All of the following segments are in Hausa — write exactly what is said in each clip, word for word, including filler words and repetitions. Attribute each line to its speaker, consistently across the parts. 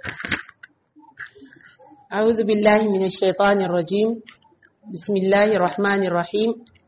Speaker 1: أعوذ بالله من الشيطان الرجيم. بسم الله الرحمن الرحيم.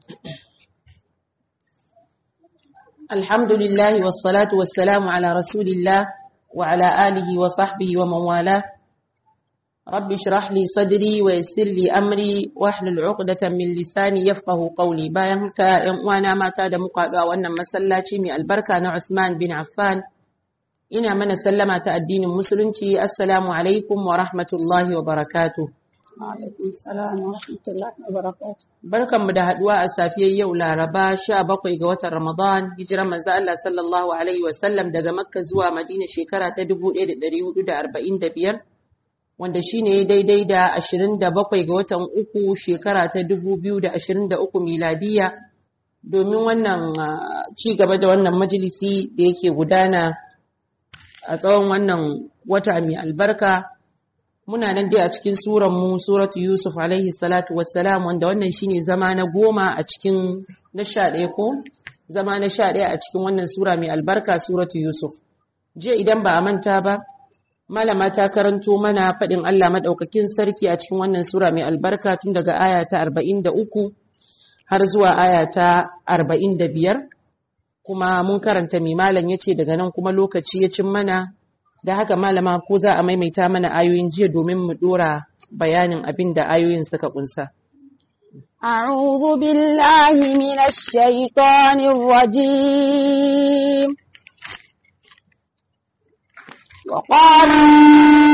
Speaker 1: الحمد لله والصلاة والسلام على رسول الله وعلى آله وصحبه ومن والاه. رب اشرح لي صدري ويسر لي أمري واحلل عقدة من لساني يفقه قولي. bayan haka ƴan uwana mata da muka haɗu a wannan masallaci mai albarka na Uthman bin Affan, ina mana sallama ta addinin musulunci. Assalamu alaikum wa rahmatullahi wa barakatuh.
Speaker 2: Wa alaikum salam wa rahmatullahi wa barakatuh.
Speaker 1: Barkanmu da haduwa a safiyar yau Laraba sha bakwai ga watan Ramadan, hijiran manzo Allah sallallahu alaihi wa sallam daga Makka zuwa Madina shekara ta dubu ɗaya da ɗari hudu da arba'in da biyar, wanda shine daidai da ashirin da bakwai ga watan uku shekara ta dubu biyu da ashirin da uku miladiya, domin wannan ci gaba da wannan majalisi da yake gudana a tsawon wannan wata mai albarka. Muna nan dai a cikin suran mu suratu Yusuf alaihi salatu wassalam, wanda wannan shine zama na goma a cikin na sha ɗaya ko zama na sha ɗaya a cikin wannan sura mai albarka suratu Yusuf. Jiya idan ba a manta ba, malama ta karanto mana faɗin Allah madaukakin sarki a cikin wannan sura mai albarka tun daga aya ta arba'in da uku har zuwa aya ta arba'in da biyar. Kuma mun karanta mai malam ya ce daga nan kuma lokaci ya cin mana, da haka malama ko za a maimaita mana ayoyin jiya domin mu dora bayanin abin da ayoyin suka kunsa.
Speaker 2: A'udhu billahi minash shaitanir rajim. Wa qala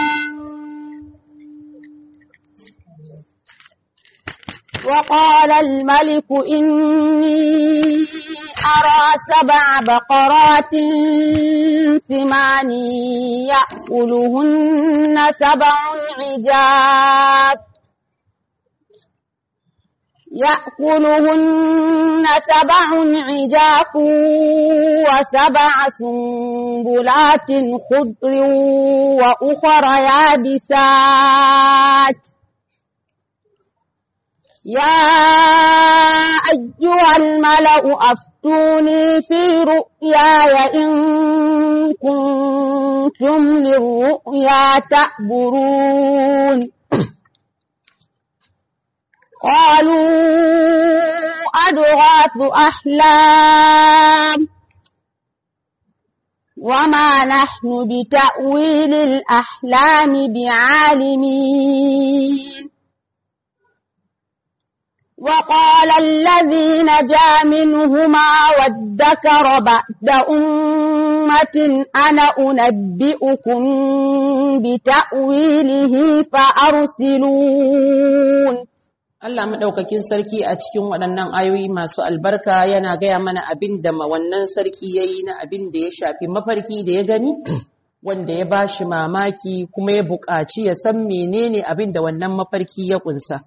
Speaker 2: وقال الملك إني أرى سبع بقرات سمان يأكلهن سبع عجاف يأكلهن سبع عجاف وسبع سنبلات خضر وأخر يابسات يا أيها الملأ أفتوني في رؤياي إن كنتم للرؤيا تعبرون قالوا أضغاث أحلام وما نحن بتأويل الأحلام بعالمين وقال الذي نجا منهما وادكر بعد أمة أنا أنبئكم بتأويله فأرسلون.
Speaker 1: Allah madaukakin sarki a cikin waɗannan ayoyi masu albarka yana gaya mana abin da wannan sarki yayi na abin da ya shafi mafarki da ya gani, wanda ya bashi mamaki kuma ya buƙaci ya san menene abin da wannan mafarki ya kunsa.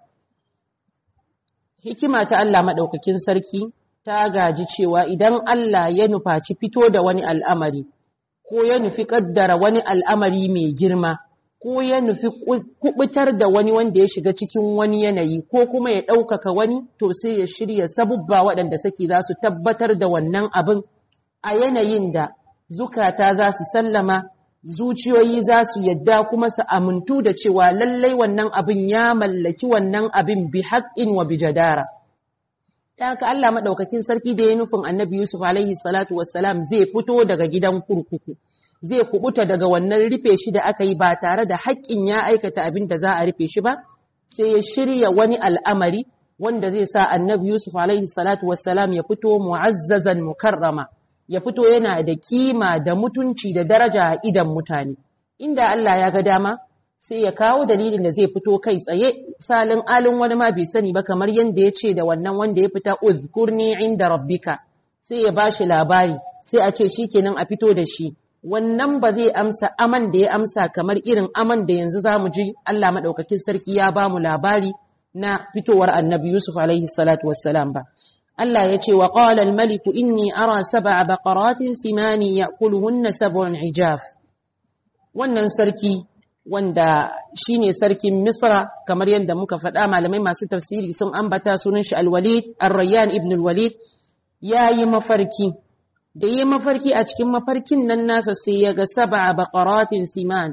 Speaker 1: Hikima ta Allah maɗaukakin sarki ta gaji cewa idan Allah ya nufaci fito da wani al'amari, ko ya nufi ƙaddara wani al'amari mai girma, ko ya nufi kubutar da wani wanda ya shiga cikin wani yanayi, ko kuma ya ɗaukaka wani, to sai ya shirya sabubba waɗanda saki za su tabbatar da wannan abin a yanayin da zukata za su sallama, zuciyoyi za su yadda kuma su amintu da cewa lallai wannan abin ya mallaki wannan abin bi haƙƙin wa bi jadara. Ta haka Allah maɗaukakin sarki da ya nufin annabi Yusuf alaihi salatu wassalam zai fito daga gidan kurkuku, zai kubuta daga wannan rufe shi da aka yi ba tare da haƙƙin ya aikata abin da za a rufe shi ba, sai ya shirya wani al'amari wanda zai sa annabi Yusuf alaihi salatu wassalam ya fito mu'azzazan mukarrama, ya fito yana da kima da mutunci da daraja a idan mutane. Inda Allah ya ga dama sai ya kawo dalilin da zai fito kai tsaye, salin alin wani ma bai sani ba, kamar yadda ya ce da wannan wanda ya fita uzkurni inda rabbika, sai ya bashi labari, sai a ce shikenan a fito da shi. Wannan ba zai amsa aman da ya amsa kamar irin aman da yanzu zamu ji Allah madaukakin sarki ya ba mu labari na fitowar annabi Yusuf alaihi salatu wassalam ba. Allah ya ce wa qala al-malik inni ara sab'a baqaratin simani ya'kuluhunna sab'un ijaf. Wannan sarki wanda shine sarkin Misra, kamar yadda muka faɗa malamai masu tafsiri sun ambata sunan shi Al-Walid Ar-Rayyan ibn Al-Walid, yayi mafarki da yi mafarki a cikin mafarkin nan nasa sai ya ga sab'a baqaratin siman,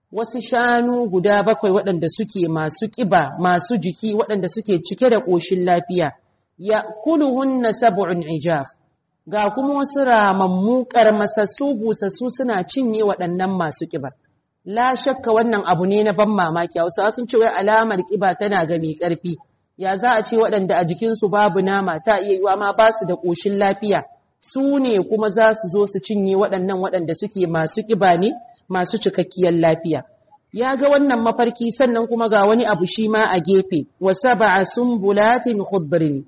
Speaker 1: wasu shanu guda bakwai waɗanda suke masu ƙiba masu jiki waɗanda suke cike da ƙoshin lafiya ya kuluhunna sab'un ijaf ga kuma wasu ramammu karmasassu busassu suna cinye waɗannan masu ƙiba. La shakka wannan abu ne na ban mamaki. Hausawa sun ce wai alamar ƙiba tana ga mai ƙarfi. Ya za a ce waɗanda a jikinsu babu nama ta iya yiwa ma ba su da ƙoshin lafiya. Su ne kuma za su zo su cinye waɗannan waɗanda suke masu ƙiba ne masu cikakkiyar lafiya. Ya ga wannan mafarki sannan kuma ga wani abu shi ma a gefe. Wa sab'a sumbulatin khudrin.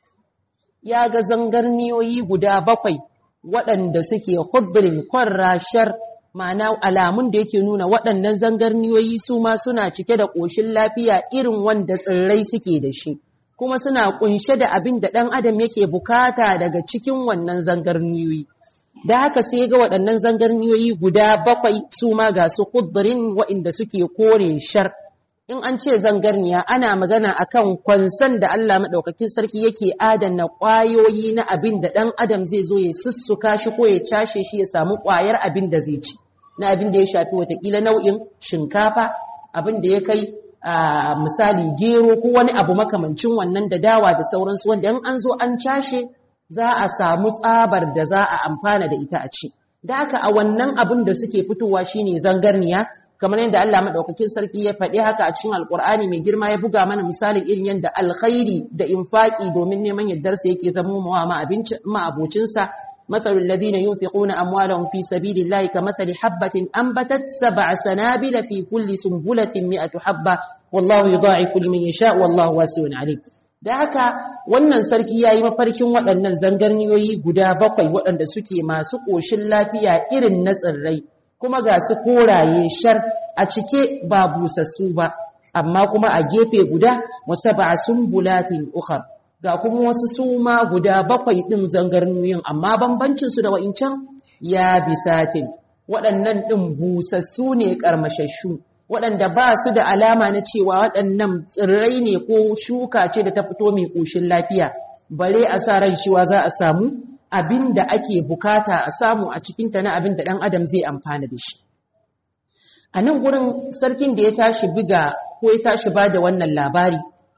Speaker 1: Ya ga zangarniyoyi guda bakwai waɗanda suke khudrin kwarrashar, ma'ana alamun da yake nuna waɗannan zangarniyoyi su ma suna cike da ƙoshin lafiya irin wanda tsirrai suke da shi, kuma suna ƙunshe da abin da ɗan adam yake bukata daga cikin wannan zangarniyoyi. Da haka sai ga waɗannan zangarniyoyi guda bakwai su ma ga su khudrin waɗanda suke kore shar. In an ce zangarniya ana magana akan kwansan da Allah maɗaukakin sarki yake adana ƙwayoyi na abin da ɗan adam zai zo ya sussuka shi ko ya cashe shi ya samu ƙwayar abin da zai ci, na abin da ya shafi watakila nau'in shinkafa, abin da ya kai a misali gero ko wani abu makamancin wannan da dawa da sauransu, wanda in an zo an cashe za a samu tsabar da za a amfana da ita a ci. Da haka a wannan abin da suke fitowa shine zangarniya, kamar yadda Allah madaukakin sarki ya faɗi haka a cikin Alƙur'ani mai girma, ya buga mana misalin irin yadda alkhairi da infaki domin neman yardarsa yake zamo mawa ma abocinsa. Matsalul ladina yunfiquna amwalahum fi sabilillahi kamathali habatin anbatat sab'a sanabila fi kulli sunbulatin mi'atu habba wallahu yudha'ifu liman yasha wallahu wasi'un alim. Da haka wannan sarki yayi mafarkin waɗannan zangarniyoyi guda bakwai waɗanda suke masu ƙoshin lafiya irin na tsirrai, kuma ga su koraye shar a cike ba busassu ba, amma kuma a gefe guda wasu ba sumbulatin ukhar, ga kuma wasu suma guda bakwai ɗin zangarniyoyin, amma bambancinsu da wa'incan ya bisatin, waɗannan ɗin busassu ne ƙarmashashu, waɗanda ba su da alama na cewa waɗannan tsirrai ne ko shuka ce da ta fito mai ƙoshin lafiya, bare a sa ran cewa za a samu abin da ake bukata a samu a cikinta na abin da ɗan adam zai amfana da shi. A nan gurin sarkin da ya tashi biga ko ya tashi ba da wannan labari,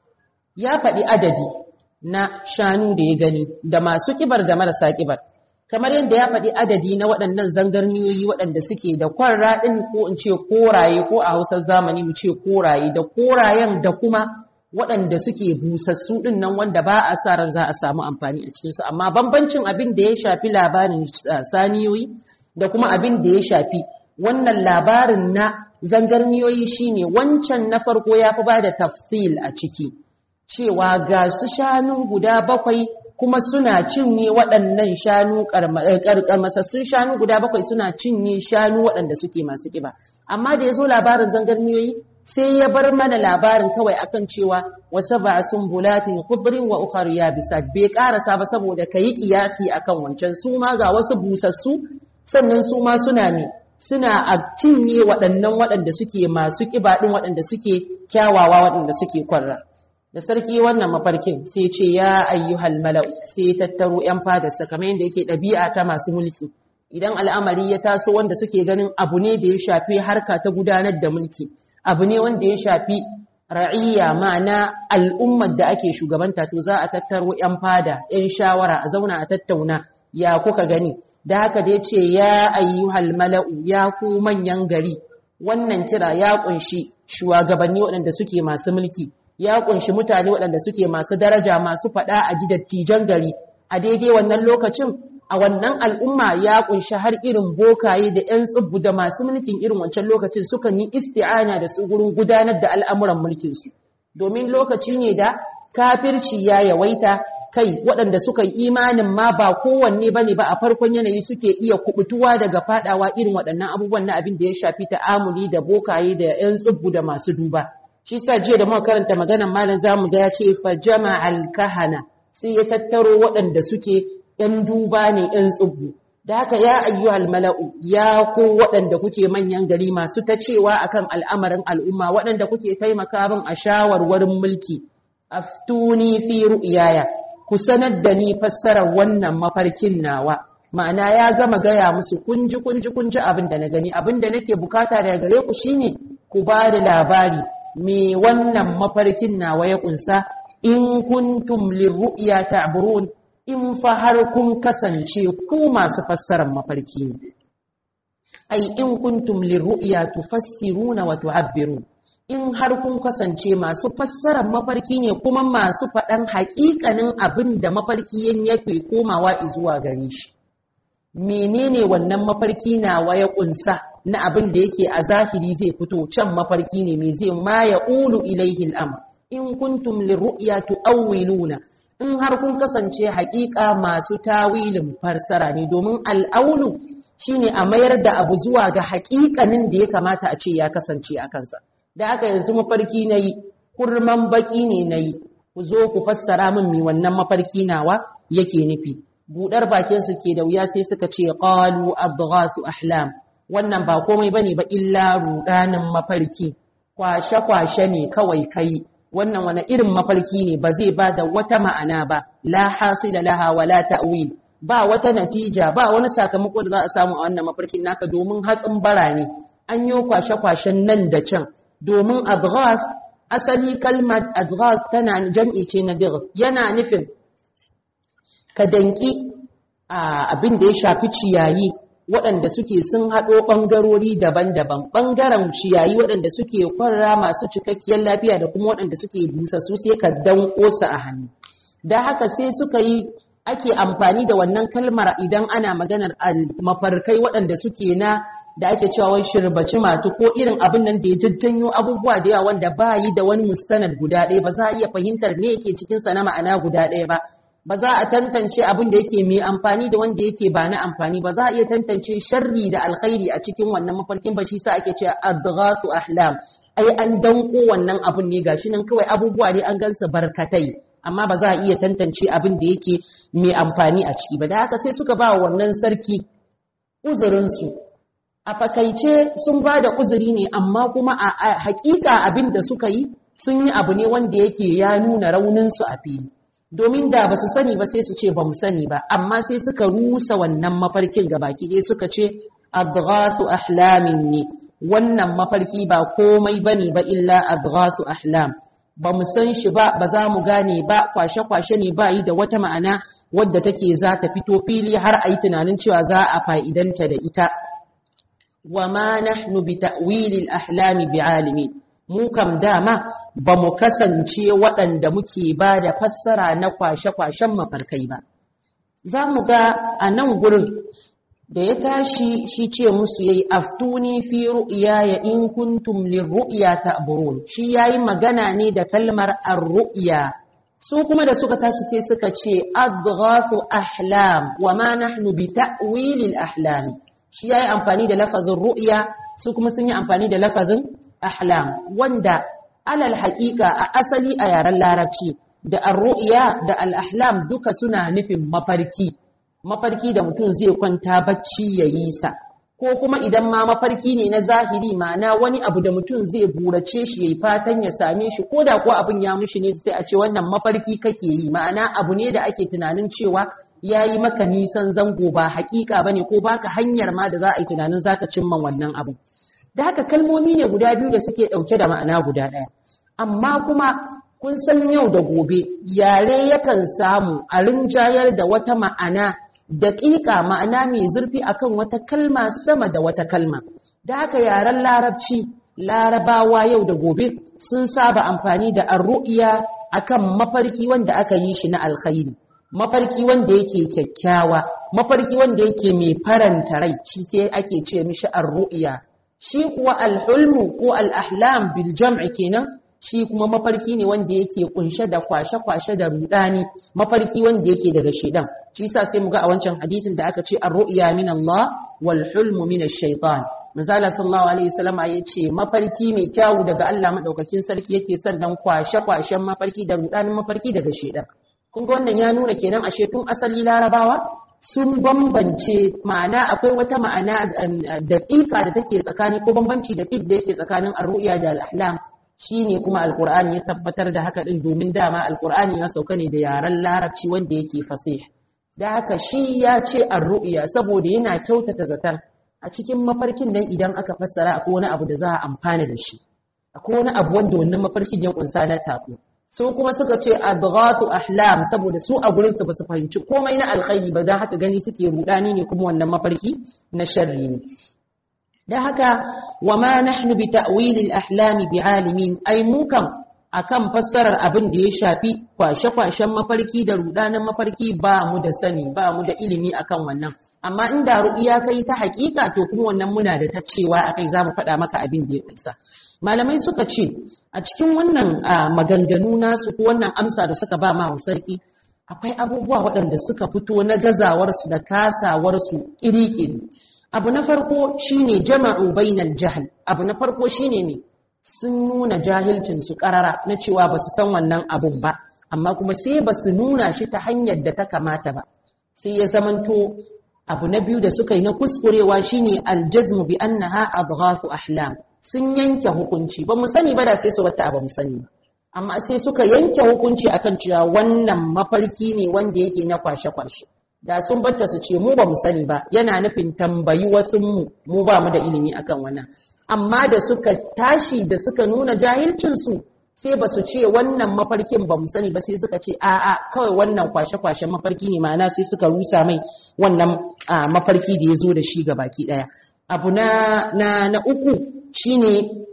Speaker 1: ya faɗi adadi na shanu da ya gani da masu kibar da marasa kibar, kamar yadda ya faɗi adadi na waɗannan zangarniyoyi waɗanda suke da kwarra ɗin ko in ce koraye, ko a hausar zamani mu ce koraye, da korayen da kuma waɗanda suke busassu ɗin nan wanda ba a sa ran za a samu amfani a cikinsu. Amma bambancin abin da ya shafi labarin saniyoyi da kuma abin da ya shafi wannan labarin na zangarniyoyi shine wancan na farko ya fi ba da tafsil a ciki, cewa ga su shanu guda bakwai kuma suna cinye waɗannan shanu ƙarƙarmasassun shanu guda bakwai suna cinye shanu waɗanda suke masu ƙiba. Amma da ya zo labarin zangarniyoyi sai ya bar mana labarin kawai akan cewa wasu ba sumbulatin khudrin wa ukhar yabisat, bai karasa ba saboda kayi kiyasi akan wancan. Su ma ga wasu busassu, sannan su ma suna ne suna a cinye waɗannan waɗanda suke masu ƙiba ɗin, waɗanda suke kyawawa, waɗanda suke kwarra. Da sarki wannan mafarkin sai ce ya ayyuhal mala'u, sai ya tattaro ‘yan fadarsa kamar yadda yake ɗabi'a ta masu mulki. Idan al'amari ya taso wanda suke ganin abu ne da ya shafi harka ta gudanar da mulki, abu ne wanda ya shafi ra'iyya, ma'ana al'ummar da ake shugabanta, to za a tattaro ‘yan fada, ‘yan shawara, a zauna a tattauna ya kuka gani. Da haka da ya ce ya ayyuhal mala'u, ya ku manyan gari, wannan kira ya ƙunshi shugabanni waɗanda suke masu mulki, ya ƙunshi mutane waɗanda suke masu daraja, masu faɗa a ji dattijan gari a daidai wannan lokacin. A wannan al'umma ya ƙunshi har irin bokaye da ‘yan tsibbu da masu mulkin irin wancan lokacin sukan yi isti'ana da su gurin gudanar da al'amuran mulkinsu, domin lokaci ne da kafirci ya yawaita, kai waɗanda suka yi imanin ma ba kowanne ba ne ba a farkon yanayi suke iya kubutuwa daga faɗawa irin waɗannan abubuwan na abin da ya shafi ta'amuli da bokaye da ‘yan tsibbu da masu duba. Shi sa jiya da muka karanta maganar malam zamu ga ya ce fa jama'al kahana, sai ya tattaro waɗanda suke ‘yan duba ne, ‘yan tsubbu. Da haka ya ayyuhal mala'u, ya ko waɗanda kuke manyan gari masu ta cewa akan al'amarin al'umma, waɗanda kuke taimaka min a shawarwarin mulki, aftuni fi ru'yaya, ku sanar da ni fassarar wannan mafarkin nawa. ma'ana ya gama gaya musu kunji kunji kunji abin da na gani, abin da nake bukata daga gare ku shine ku ba da labari me wannan mafarkin nawa ya kunsa, in kuntum lirru'ya ta'burun, in fa har kun kasance ku masu fassarar mafarki ne, ai in kuntum lirru'ya tufassiruna wa tu'abbirun, in har kun kasance masu fassarar mafarki ne kuma masu faɗan haƙiƙanin abin da mafarki yake komawa zuwa gare shi. Menene wannan mafarki nawa ya kunsa na abin da yake a zahiri zai fito can mafarki ne me zai ma ya ulu ilaihi al'amr, in kuntum lirru'ya tu'awwiluna, in har kun kasance haƙiƙa masu tawilin fassara ne, domin al'aulu shine a mayar da abu zuwa ga haƙiƙanin da ya kamata a ce ya kasance a kansa. Da haka yanzu mafarki nayi, kurman baki ne nayi, ku zo ku fassara min me wannan mafarki nawa yake nufi. Budar bakin su ke da wuya sai suka ce qalu adghasu ahlam, wannan ba komai bane ba illa rudanin mafarki, kwashe kwashe ne kawai kai, wannan wani irin mafarki ne ba zai ba da wata ma'ana ba, la hasila laha wala ta'wil, ba wata natija, ba wani sakamako da za a samu a wannan mafarkin naka, domin hatsin bara ne, an yi kwashe kwashen nan da can. Domin adghas, asali kalmar adghas tana jam'i ce na dir, yana nufin ka danki abin da ya shafi ciyayi waɗanda suke sun haɗo ɓangarori daban-daban, ɓangaren ciyayi waɗanda suke kwarra masu cikakkiyar lafiya da kuma waɗanda suke busassu sai ka danko su a hannu. Da haka sai suka yi ake amfani da wannan kalmar idan ana maganar mafarkai waɗanda suke na da ake cewa wai shirbaci matu, ko irin abin nan da ya jajjanyo abubuwa da yawa wanda ba yi da wani mustanad guda ɗaya, ba za a iya fahimtar me yake cikinsa na ma'ana guda ɗaya ba. Ba za a tantance abin da yake mai amfani da wanda yake ba na amfani ba, za a iya tantance sharri da alkhairi a cikin wannan mafarkin ba, shi sa ake cewa adghasu ahlam, ai an danko wannan abun ne gashi nan kawai abubuwa ne an gansa barkatai, amma ba za a iya tantance abin da yake mai amfani a ciki ba. Da haka sai suka ba wannan sarki uzurin su, a fakaice sun ba da uzuri ne, amma kuma a hakika abin da suka yi sun yi abu ne wanda yake ya nuna raunin su a fili. Domin da ba su sani ba sai su ce ba mu sani ba, amma sai suka rusa wannan mafarkin gabaki ɗaya suka ce adghasu ahlamin ne, wannan mafarki ba komai bane ba illa adghasu ahlam, ba mu san shi ba, ba za mu gane ba, kwashe-kwashe ne, ba yi da wata ma'ana wadda take za ta fito fili har a yi tunanin cewa za a fa'idanta da ita. Wa ma nahnu bi ta'wilil ahlami bi'alimin, mu kam dama ba mu kasance waɗanda muke ba da fassara na kwashe-kwashen mafarkai ba. Za mu ga a nan gurin da ya tashi shi ce musu yayi aftuni fi ru'ya in kuntum lirru'ya ta'burun, shi yayi magana ne da kalmar ar-ru'ya, su kuma da suka tashi sai suka ce adghathu ahlam wa ma nahnu bi ta'wilil ahlam, shi yayi amfani da lafazin ru'ya, su kuma sun yi amfani da lafazin ahlam, wanda alal haƙiƙa a asali a yaren larabci da ar-ru'ya da al-ahlam duka suna nufin mafarki, mafarki da mutum zai kwanta bacci ya yi sa, ko kuma idan ma mafarki ne na zahiri, ma'ana wani abu da mutum zai burace shi yayi fatan ya same shi, ko da kuwa abin ya mushi ne sai a ce wannan mafarki kake yi, ma'ana abu ne da ake tunanin cewa ya yi maka nisan zango, ba haƙiƙa bane ko baka hanyar ma da za a yi tunanin zaka cimma wannan abu. Da haka kalmomi ne guda biyu da suke ɗauke da ma'ana guda ɗaya, amma kuma kun san yau da gobe yare yakan samu a rinjayar da wata ma'ana daƙiƙa, ma'ana mai zurfi akan wata kalma sama da wata kalma. Da haka yaren larabci, larabawa yau da gobe sun saba amfani da ar-ru'ya akan mafarki wanda aka yi shi na alkhairi, mafarki wanda yake kyakkyawa, mafarki wanda yake mai faranta rai, shi sai ake ce mishi ar-ru'ya. Shi kuwa al-hulmu ko al-ahlam bil jam'i kenan, shi kuma mafarki ne wanda yake kunshe da kwashe-kwashe da rudani, mafarki wanda yake daga shedan. Shi yasa sai muga a wancan hadisin da aka ce ar-ru'ya min Allah wal hulmu min ash-shaytan, manzala sallallahu alaihi wasallam ya ce mafarki mai kyawu daga Allah madaukakin sarki yake, sannan kwashe-kwashen mafarki da rudanin mafarki daga shedan. Kun ga wannan ya nuna kenan ashe tun asali larabawa sun bambance ma'ana, akwai wata ma'ana daƙiƙa da take tsakani, ko bambanci da da yake tsakanin ar-ru'ya da al-ahlam. Shine kuma alqur'ani ya tabbatar da haka din, domin dama alqur'ani ya sauka ne da yaren larabci wanda yake fasih. da haka shi ya ce ar-ru'ya saboda yana kyautata zaton a cikin mafarkin nan idan aka fassara akwai wani abu da za a amfana da shi, akwai wani abu wanda wannan mafarkin ya kunsa na tako. Su kuma suka ce adghathu ahlam saboda su a gurin su basu fahimci komai na alkhairi ba, dan haka gani suke rudani ne kuma wannan mafarki na sharri ne. Dan haka wama nahnu bi ta'wil al-ahlam bi'alimin, ai mu kan akan fassarar abin da ya shafi kwashe-kwashen mafarki da rudanan mafarki ba mu da sani, ba mu da ilimi akan wannan. Amma inda ru'iya kai ta hakika to kuma wannan muna da ta cewa akai zamu faɗa maka abin da ya kunsa. Malamai suka ce a cikin wannan maganganu nasu ko wannan amsa da suka ba ma sarki akwai abubuwa waɗanda suka fito na gazawarsu da kasawarsu ƙiri-ƙiri. Abu na farko shine jama'u bainal jahl. Abu na farko shine me? Sun nuna jahilcin su karara na cewa ba su san wannan abun ba, amma kuma sai ba su nuna shi ta hanyar da ta kamata ba. Sai ya zamanto abu na biyu da suka yi na kuskurewa shine aljazmu bi annaha adghathu ahlam. Sun yanke hukunci ba mu sani ba da sai su wata ba mu sani ba, amma sai suka yanke hukunci akan cewa wannan mafarki ne wanda yake na kwashe-kwashe. Da sun batta su ce mu ba mu sani ba, yana nufin tambayi wasu mu mu ba mu da ilimi akan wannan. Amma da suka tashi da suka nuna jahilcinsu sai ba su ce wannan mafarkin ba mu sani ba, sai suka ce a'a kawai wannan kwashe-kwashen mafarki ne, ma'ana sai suka rusa mai wannan mafarki da ya zo da shi ga baki ɗaya. Abu na, na, na uku shine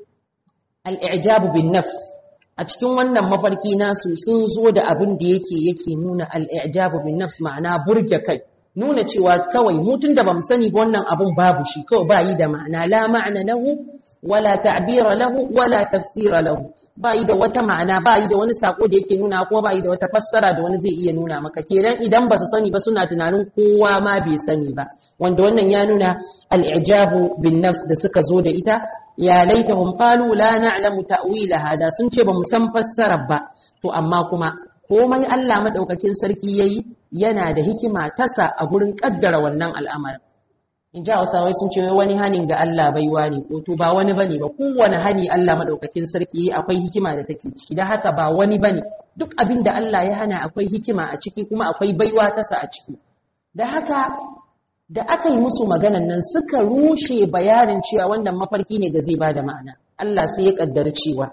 Speaker 1: al'ijabu bin nafs. A cikin wannan mafarki nasu sun zo da abin da yake yake nuna al'ijabu bin nafs, ma'ana burge kai, nuna cewa kawai mutun da bamu sani ba wannan abun babu shi, kawai ba yi da ma'ana, la ma'ana lahu wala ta'bira lahu wala tafsira lahu, ba yi da wata ma'ana, ba yi da wani sako da yake nuna, kuma ba yi da wata fassara da wani zai iya nuna maka. Kenan idan ba su sani ba suna tunanin kowa ma bai sani ba, wanda wannan ya nuna al'ijabu bin nafs da suka zo da ita. Ya laitahum qalu la na'lamu ta'wilaha, da sun ce ba mu san fassarar ba. To amma kuma komai Allah madaukakin sarki yayi yana da hikima tasa a gurin kaddara wannan al'amarin. In ji Hausawai sun ce wani hanin ga Allah baiwa ne, ko to ba wani bane ba, kowane hani Allah madaukakin sarki yayi akwai hikima da take ciki, dan haka ba wani bane. Duk abin da Allah ya hana akwai hikima a ciki, kuma akwai baiwa tasa a ciki. Da haka da aka yi musu maganan nan suka rushe bayanin cewa wannan mafarki ne da zai ba da ma'ana. Allah sai ya kaddara cewa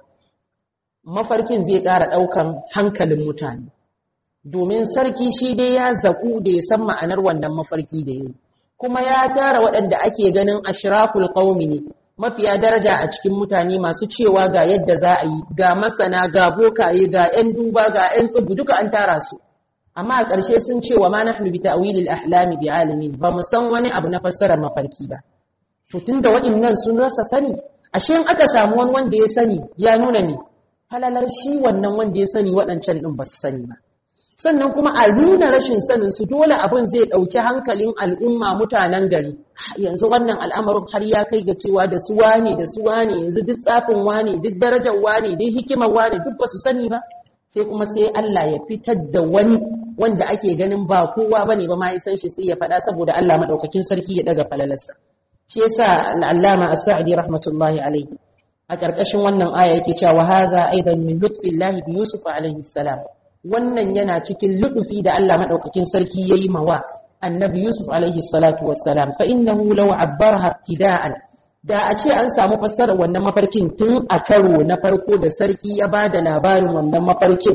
Speaker 1: mafarkin zai ƙara ɗaukan hankalin mutane, domin sarki shi dai ya zaku da ya san ma'anar wannan mafarki da yi, kuma ya tara waɗanda ake ganin ashraful qaumi ne, mafiya daraja a cikin mutane, masu cewa ga yadda za a yi, ga masana, ga bokaye, ga 'yan duba, ga 'yan tsubu, duka an tara su. Amma a ƙarshe sun ce wa ma nahnu bi ta'wilil ahlami bi alimin, ba mu san wani abu na fassarar mafarki ba. To tunda waɗannan sun rasa sani, ashe in aka samu wani wanda ya sani ya nuna ne halalar shi wannan wanda ya sani waɗancan ɗin ba su sani ba. Sannan kuma a nuna rashin sanin su, dole abin zai ɗauki hankalin al'umma, mutanen gari. Yanzu wannan al'amarin har ya kai ga cewa da su wane da su wane, yanzu duk tsafin wane, duk darajar wane, duk hikimar wane, duk ba su sani ba. Sai kuma sai Allah ya fitar da wani wanda ake ganin ba kowa bane ba ma ya san shi, sai ya faɗa saboda Allah madaukakin sarki ya daga falalarsa. Shi yasa al-Allama As-Sa'di rahmatullahi alayhi a karkashin wannan aya yake cewa hadha aidan min lutfillahi bi Yusuf alayhi salam. Wannan yana cikin lutufi da Allah madaukakin sarki yayi mawa annabi Yusuf alayhi salatu wassalam, fa innahu law abbaraha ibtida'an, da a ce an samu fassarar wannan mafarkin tun a karo na farko da sarki ya ba da labarin wannan mafarkin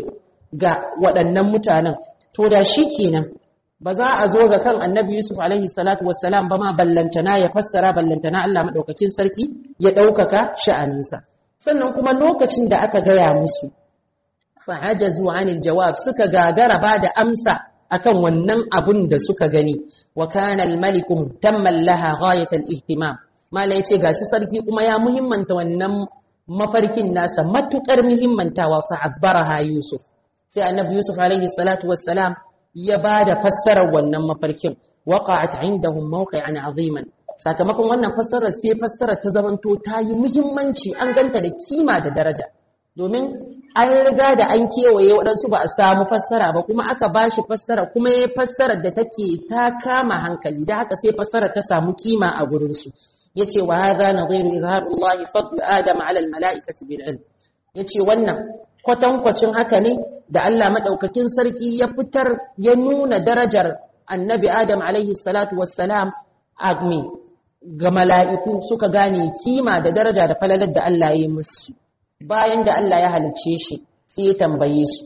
Speaker 1: ga waɗannan mutanen, to da shi kenan ba za a zo ga kan annabi Yusuf alaihi salatu wassalam ba ma ballantana ya fassara, ballantana Allah maɗaukakin sarki ya ɗaukaka sha'aninsa. Sannan kuma lokacin da aka gaya musu fa'ajazu anil jawab, suka gagara ba da amsa akan wannan abun da suka gani. Wa kana al-maliku mutamman laha ghayat al-ihtimam, mala yace gashi sarki kuma ya muhimmanta wannan mafarkin nasa matukar muhimmantawa. Fa abbaraha Yusuf, sai annabi Yusuf alaihi salatu wassalam ya bada fassarar wannan mafarkin. Waqa'at indahum mawqi'an 'aziman, sakamakon wannan fassarar sai fassarar ta zamanto ta yi muhimmanci, an ganta da kima da daraja, domin an riga da an kewaye waɗansu ba a samu fassara ba, kuma aka ba shi fassara, kuma ya fassarar da take ta kama hankali, da haka sai fassarar ta samu kima a gurinsu. Ya ce wa haza nadhiru izharullahi fadl adam ala almalaikati bil ilm, ya ce wannan kwatankwacin haka ne da Allah madaukakin sarki ya fitar ya nuna darajar annabi Adam alaihi salatu wassalam agmi ga mala'iku suka gane kima da daraja da falalar da Allah ya yi musu bayan da Allah ya halicce shi sai ya tambaye su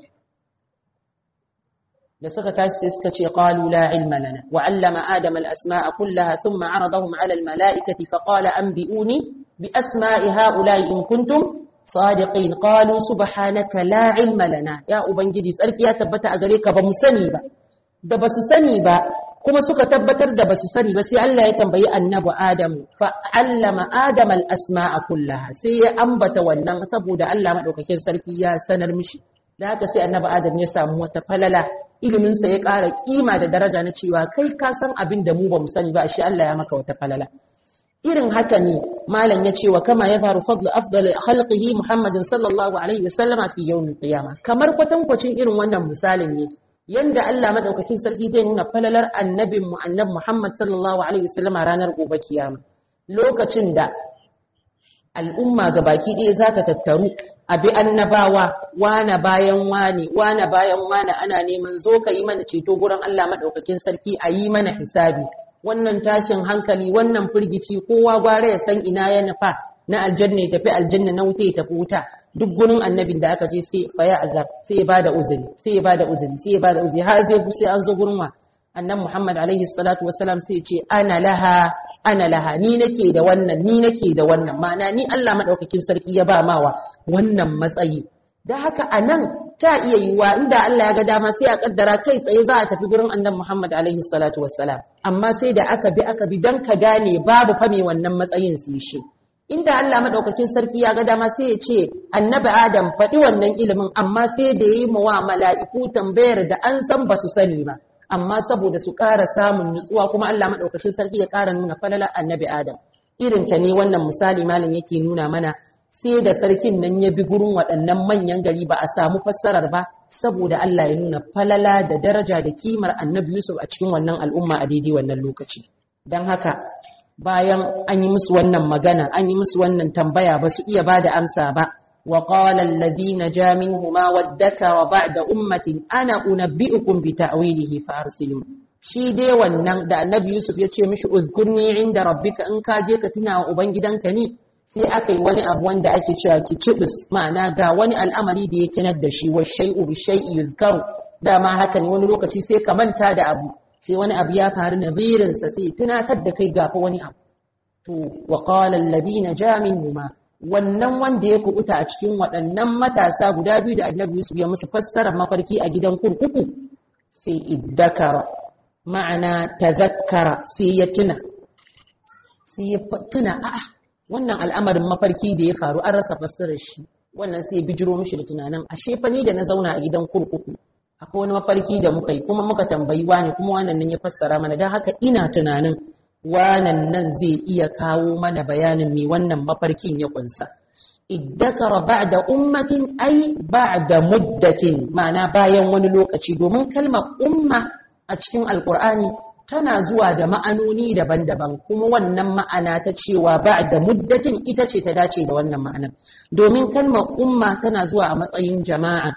Speaker 1: da suka tashi sai suka ce qalu la ilma lana wa 'allama adama al-asma'a kullaha thumma 'aradahum 'ala al-mala'ikati fa qala anbi'uni bi asma'i ha'ula'i in kuntum sadiqin qalu subhanaka la ilma lana ya ubangiji tsarki ya tabbata a gare ka ba mu sani ba da basu sani ba kuma suka tabbatar da basu sani ba sai Allah ya tambayi annabi Adam fa 'allama adama al-asma'a kullaha sai ya ambata wannan saboda Allah madaukakin sarki ya sanar mishi da haka sai annabi Adam ya samu wata falala iliminsa ya ƙara ƙima da daraja na cewa kai ka san abin da mu ba mu sani ba shi Allah ya maka wata falala irin haka ne malam ya ce wa kama ya faru fadlu afdal khalqihi Muhammadin sallallahu alaihi wasallam fi yawm al-qiyamah kamar kwatankwacin irin wannan misalin ne yanda Allah madaukakin sarki zai nuna falalar annabin mu annabi Muhammad sallallahu alaihi wasallam ranar gobe kiyama lokacin da al'umma gabaki ɗaya za ta tattaru abi annabawa wana bayan wani wana bayan wani ana neman zo ka yi mana ceto gurin Allah madaukakin sarki a yi mana hisabi wannan tashin hankali wannan firgici kowa gware ya san ina ya nufa na aljanna ya tafi aljanna na wuta ya tafi wuta duk gurin annabin da aka je sai fa ya azab sai ya bada uzuri sai ya bada uzuri sai ya bada uzuri har zai sai an zo gurin wa annabi Muhammad alaihi salatu wassalam sai ya ce ana laha ana laha ni nake da wannan ni nake da wannan ma'ana ni Allah madaukakin sarki ya ba mawa wannan matsayi da haka anan ta iya yiwa inda Allah ya ga dama sai a kaddara kai tsaye za a tafi gurin annabi Muhammad alaihi salatu wassalam amma sai da aka bi aka bi dan ka gane babu fa me wannan matsayin su shi inda Allah madaukakin sarki ya ga dama sai ya ce annabi Adam faɗi wannan ilimin amma sai da yayi mawa mala'iku tambayar da an san ba su sani ba amma saboda su ƙara samun nutsuwa kuma Allah madaukakin sarki ya ƙara nuna falalar annabi Adam irin ta ne wannan misali malam yake nuna mana sai da sarkin nan ya bi gurin waɗannan manyan gari ba a samu fassarar ba saboda Allah ya nuna falala da daraja da kimar annabi Yusuf a cikin wannan al'umma a daidai wannan lokaci don haka bayan an yi musu wannan magana an yi musu wannan tambaya ba su iya ba da amsa ba wa qala alladhina ja minhuma waddakara ba'da ummatin ana unabbi'ukum bi ta'wilihi fa arsilun shi dai wannan da annabi Yusuf ya ce mishi uzkurni inda rabbika in ka je ka tuna wa ubangidanka ne sai aka yi wani abu wanda ake cewa kicibis ma'ana ga wani al'amari da ya tunar da shi wa shay'u bi shay'i yuzkaru dama haka ne wani lokaci sai ka manta da abu sai wani abu ya faru nazirin sa sai tunatar da kai gafa wani abu to wa qala alladhina ja minhuma wannan wanda ya kubuta a cikin waɗannan matasa guda biyu da annabi Yusuf ya musu fassarar mafarki a gidan kurkuku sai iddakara ma'ana tazakkara sai ya tuna sai ya tuna a'a wannan al'amarin mafarki da ya faru an rasa fassarar shi wannan sai bijiro mishi da tunanin ashe fa ni da na zauna a gidan kurkuku akwai wani mafarki da muka yi kuma muka tambayi wani kuma wannan nan ya fassara mana don haka ina tunanin wannan nan zai iya kawo mana bayanin me wannan mafarkin ya kunsa iddakara ba'da ummatin ay ba'da muddatin ma'ana bayan wani lokaci domin kalmar umma a cikin alqur'ani tana zuwa da ma'anoni daban-daban kuma wannan ma'ana ta cewa ba'da muddatin ita ce ta dace da wannan ma'anar domin kalmar umma tana zuwa a matsayin jama'a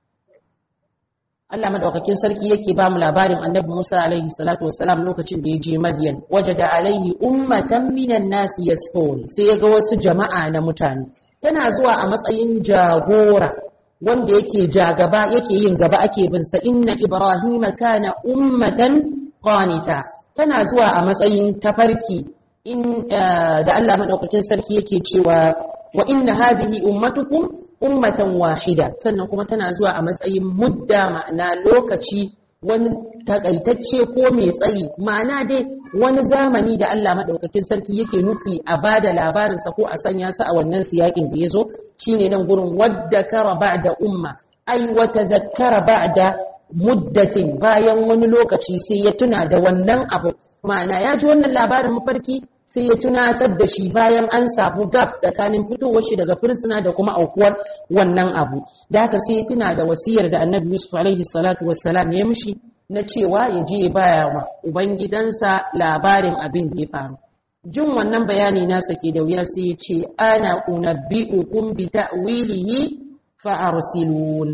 Speaker 1: Allah madaukakin sarki yake ba mu labarin annabi Musa alaihi salatu wassalam lokacin da ya je Madian wajada alaihi ummatan minan nasi yasqun sai ya ga wasu jama'a na mutane tana zuwa a matsayin jagora wanda yake jagaba yake yin gaba ake bin sa inna ibrahima kana ummatan qanita tana zuwa a matsayin tafarki in da Allah madaukakin sarki yake cewa wa inna hadhihi ummatukum ummatan wahida sannan kuma tana zuwa a matsayin mudda ma'ana lokaci wani takaitacce ko mai tsayi ma'ana dai wani zamani da Allah madaukakin sarki yake nufi a bada labarin sa ko a sanya sa a wannan siyakin da yazo shine nan gurin waddakara ba'da umma ay wa tadhakkara ba'da muddatin bayan wani lokaci sai ya tuna da wannan abu ma'ana ya ji wannan labarin mafarki sai ya tunatar da shi bayan an samu gap tsakanin fitowar shi daga fursuna da kuma aukuwar wannan abu da haka sai ya tuna da wasiyar da annabi Yusuf alaihi salatu wassalam ya mishi na cewa ya je baya wa ubangidansa labarin abin da ya faru jin wannan bayani nasa ke da wuya sai ya ce ana unabbi'ukum bi ta'wilihi fa arsilun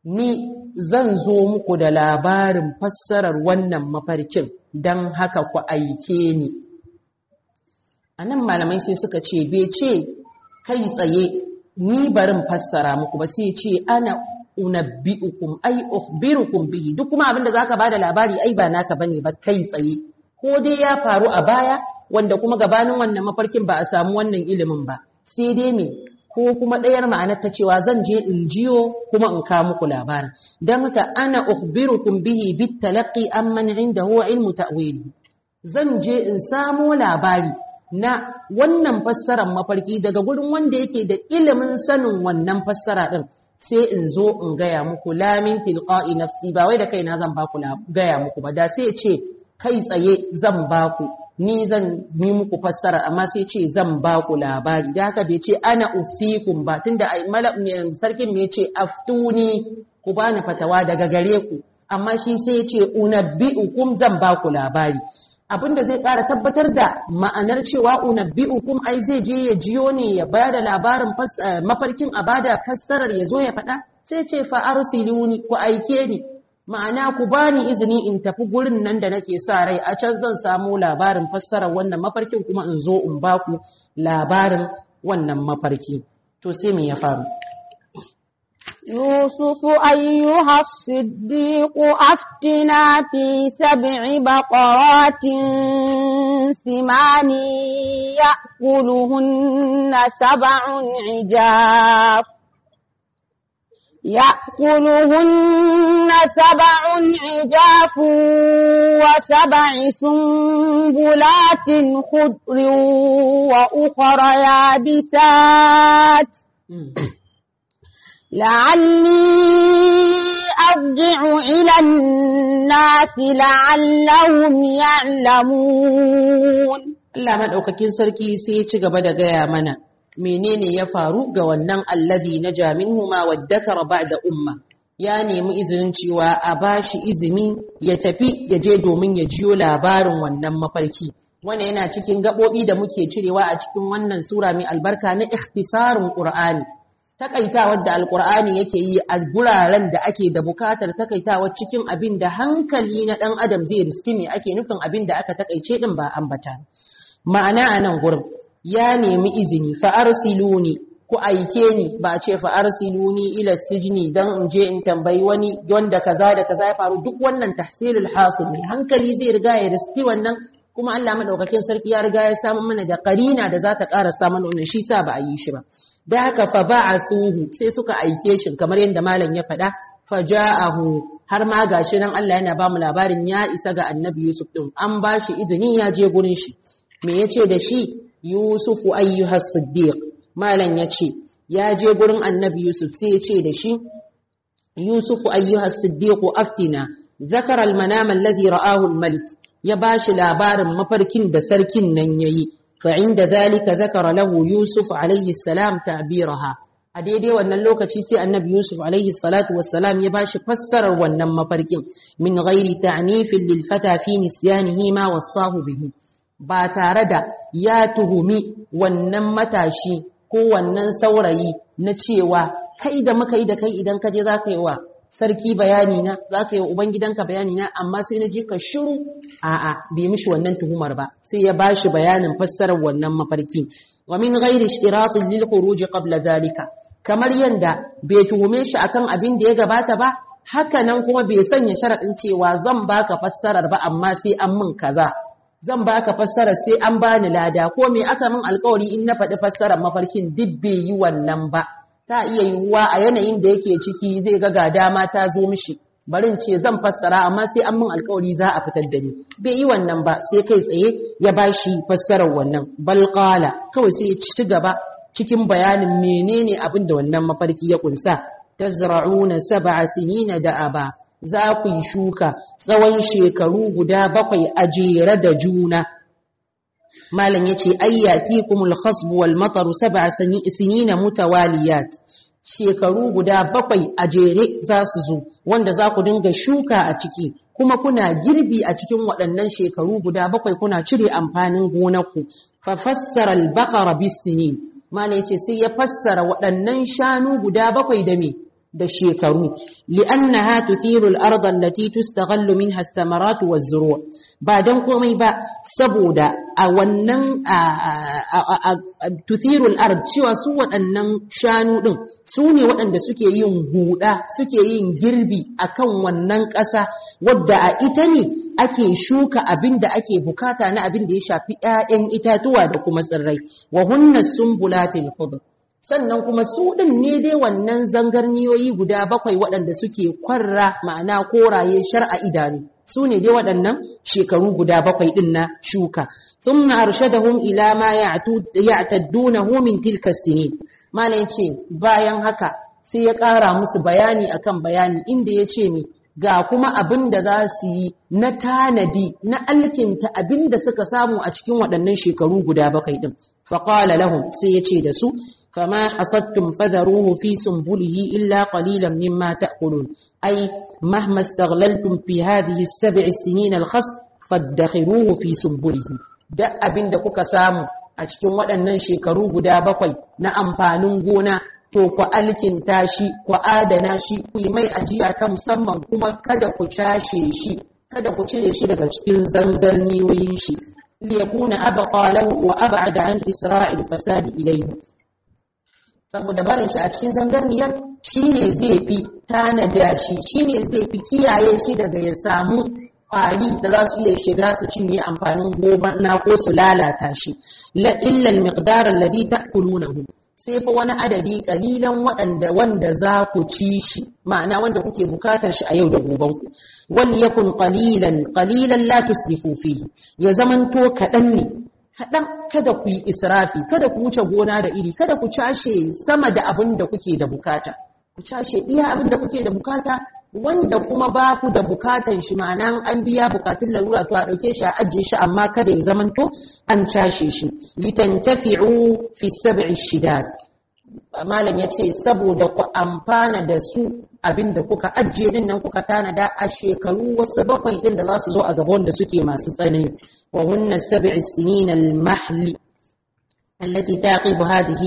Speaker 1: ni zan zo muku da labarin fassarar wannan mafarkin don haka ku aike ni. A nan malamai sai suka ce bai ce kai tsaye ni barin fassara muku ba, sai ce ana unabbi'ukum ai ukhbirukum bihi. Duk kuma abinda zaka bada labari ai ba naka bane ba kai tsaye, ko dai ya faru a baya wanda kuma gabanin wannan mafarkin ba a samu wannan ilimin ba, sai dai me ko kuma ɗayar ma'anar ta cewa zan je in jiyo kuma in kawo muku labarin. Dan haka ana ukhbirukum bihi bitalaqi amman indahu ilmu ta'wil, zan je in samo labari na wannan fassarar mafarki daga gurin wanda yake da ilimin sanin wannan fassara din, sai in zo in gaya muku lamin tilqa'i nafsi, ba wai da kaina zan baku gaya muku ba, da sai ce kai tsaye zan baku, ni zan yi muku fassara, amma sai ce zan baku labari. Da haka bai ce ana ufikum ba, tunda sarkin me ce aftuni, ku bani fatawa daga gare ku, amma shi sai ce unabbi'ukum, zan baku labari. Abinda zai ƙara tabbatar da ma'anar cewa unabbi'ukum ai zai je ya jiyo ne ya bada labarin mafarkin a bada fassarar ya zo ya faɗa, sai ce fa arsiluni, ku aike ni, ma'ana ku bani izini in tafi gurin nan da nake sa rai, a can zan samu labarin fassarar wannan mafarkin kuma in zo in baku labarin wannan mafarki. To sai me ya faru?
Speaker 2: يوسف أيها الصديق أفتنا في سبع بقرات سمان يأكلهن سبع عجاف يأكلهن سبع عجاف وسبع سنبلات خضر وأخر يابسات لعلي أرجع إلى الناس لعلهم يعلمون.
Speaker 1: Allah madaukakin sarki sai ya ci gaba da gaya mana menene ya faru ga wannan alladhi naja minhuma waddakara ba'da umma. Ya nemi izinin cewa a bashi izini ya tafi ya je domin ya jiyo labarin wannan mafarki. Wannan yana cikin gabobi da muke cirewa a cikin wannan sura mai albarka na ikhtisarin Qur'ani. Takaitawar da Alƙur'ani yake yi a guraren da ake da bukatar takaitawar cikin abin da hankali na ɗan adam zai riski me ake nufin abin da aka takaice din ba ambata. Ma'ana a nan gurin ya nemi izini fa arsiluni, ku aike ni, ba ce fa arsiluni ila sijni dan in je in tambayi wani wanda kaza da kaza ya faru. Duk wannan tahsilul hasil ne, hankali zai riga ya riski wannan, kuma Allah madaukakin sarki ya riga ya samu mana da qarina da za ta ƙara samu wannan, shi sa ba a yi shi ba. Da haka fa ba'athuhu, sai suka aike shi kamar yadda malam ya faɗa, faja'ahu, har ma gashi nan Allah yana ba mu labarin ya isa ga Annabi Yusuf din, an ba shi izini ya je gurin shi. Me yace da shi? Yusufu ayyuhas siddiq. Malam yace ya je gurin Annabi Yusuf sai yace da shi Yusufu ayyuhas siddiq aftina, zakara al-manam alladhi ra'ahu al-malik, ya bashi labarin mafarkin da sarkin nan yayi. فعند ذلك ذكر له يوسف عليه السلام تعبيرها. a daidai wannan lokaci sai annabi Yusuf alaihi salatu wassalam ya bashi fassarar wannan mafarkin min ghairi ta'nifin lil fata fi nisyanihi ma wassahu bihi, ba tare da ya tuhumi wannan matashi ko wannan saurayi na cewa kai da muka yi da kai idan ka je zaka yi wa sarki bayani na, zaka yi wa ubangidanka bayani na, amma sai na je ka shiru. A'a, bai mishi wannan tuhumar ba, sai ya bashi bayanin fassarar wannan mafarki. Wa min ghairi ishtiratin lil khuruj qabla dhalika, kamar yanda bai tuhume shi akan abin da ya gabata ba, haka nan kuma bai sanya sharadin cewa zan baka fassarar ba amma sai an min kaza, zan baka fassarar sai an bani lada, ko me aka min alƙawari in na faɗi fassarar mafarkin, duk bai yi wannan ba. Ta iya yiwuwa a yanayin da yake ciki zai ga ga dama ta zo mishi, barin ce zan fassara amma sai an min alƙawari za a fitar da ni. Bai yi wannan ba, sai kai tsaye ya bashi fassarar wannan. Bal qala, kawai sai ya ci gaba cikin bayanin menene abin da wannan mafarki ya kunsa. Tazra'una sab'a sinina da'aba, za ku yi shuka tsawon shekaru guda bakwai a jere da juna. Malam yace ayyatikumul khasb wal matar sab'a sinina mutawaliyat, shekaru guda bakwai a jere za su zo wanda za ku dinga shuka a ciki, kuma kuna girbi a cikin waɗannan shekaru guda bakwai, kuna cire amfanin gonarku. Fa fassara al-baqara bis-sinin, malam yace sai ya fassara waɗannan shanu guda bakwai da me da shekaru li'annaha tuthiru al-ardh allati tustaghallu minha ath-thamarat waz-zuru' ba dan komai ba saboda a wannan tuthiru al-ardh cewa su waɗannan shanu din su ne waɗanda suke yin huda suke yin girbi akan wannan ƙasa wadda a ita ne ake shuka abin da ake bukata na abin da ya shafi ƴaƴan itatuwa da kuma tsirrai wa hunna sumbulatil khudr sannan kuma su ɗin ne dai wannan zangarniyoyi guda bakwai waɗanda suke kwarra ma'ana koraye shar'a idanu su ne dai waɗannan shekaru guda bakwai ɗin na shuka thumma arshadahum ila ma ya'taddunahu min tilka sinin malai ce bayan haka sai ya ƙara musu bayani akan bayani inda ya ce mi ga kuma abin da za su yi na tanadi na alkinta abin da suka samu a cikin waɗannan shekaru guda bakwai ɗin faqala lahum sai ya ce da su فما حصدتم فذروه في سنبله إلا قليلا مما تأكلون أي مهما استغللتم في هذه السبع السنين الخصب فادخروه في سنبله da abin da kuka samu a cikin waɗannan shekaru guda bakwai na amfanin gona to ku alkinta shi ku adana shi ku yi mai ajiya ta musamman kuma kada ku cashe shi kada ku cire shi daga cikin zangarniyoyin shi liyakuna abqa lahu wa ab'ada an isra'il fasadi ilayhi saboda barin shi a cikin zangarniyar shi ne zai fi tanada shi shi ne zai fi kiyaye shi daga ya samu ƙwari da za su iya shiga su cinye amfanin gona ko su lalata shi la illa al-miqdar alladhi ta'kulunahu sai fa wani adadi kalilan waɗanda wanda za ku ci shi ma'ana wanda kuke bukatar shi a yau da goben ku wal yakun qalilan qalilan la tusrifu fihi ya zamanto kaɗan ne kaɗan kada ku yi israfi kada ku wuce gona da iri kada ku cashe sama da abin da kuke da bukata ku cashe iya abin da kuke da bukata wanda kuma ba ku da bukatan shi ma'ana an biya bukatun larura to a ɗauke shi a ajiye shi amma kada ya zamanto an cashe shi litantafi'u fi sab'i shidad malam yace saboda ku amfana da su abin da kuka ajiye din nan kuka tanada a shekaru wasu bakwai din da za su zo a gaba wanda suke masu tsanani وهن السبع السنين المحل التي تعقب هذه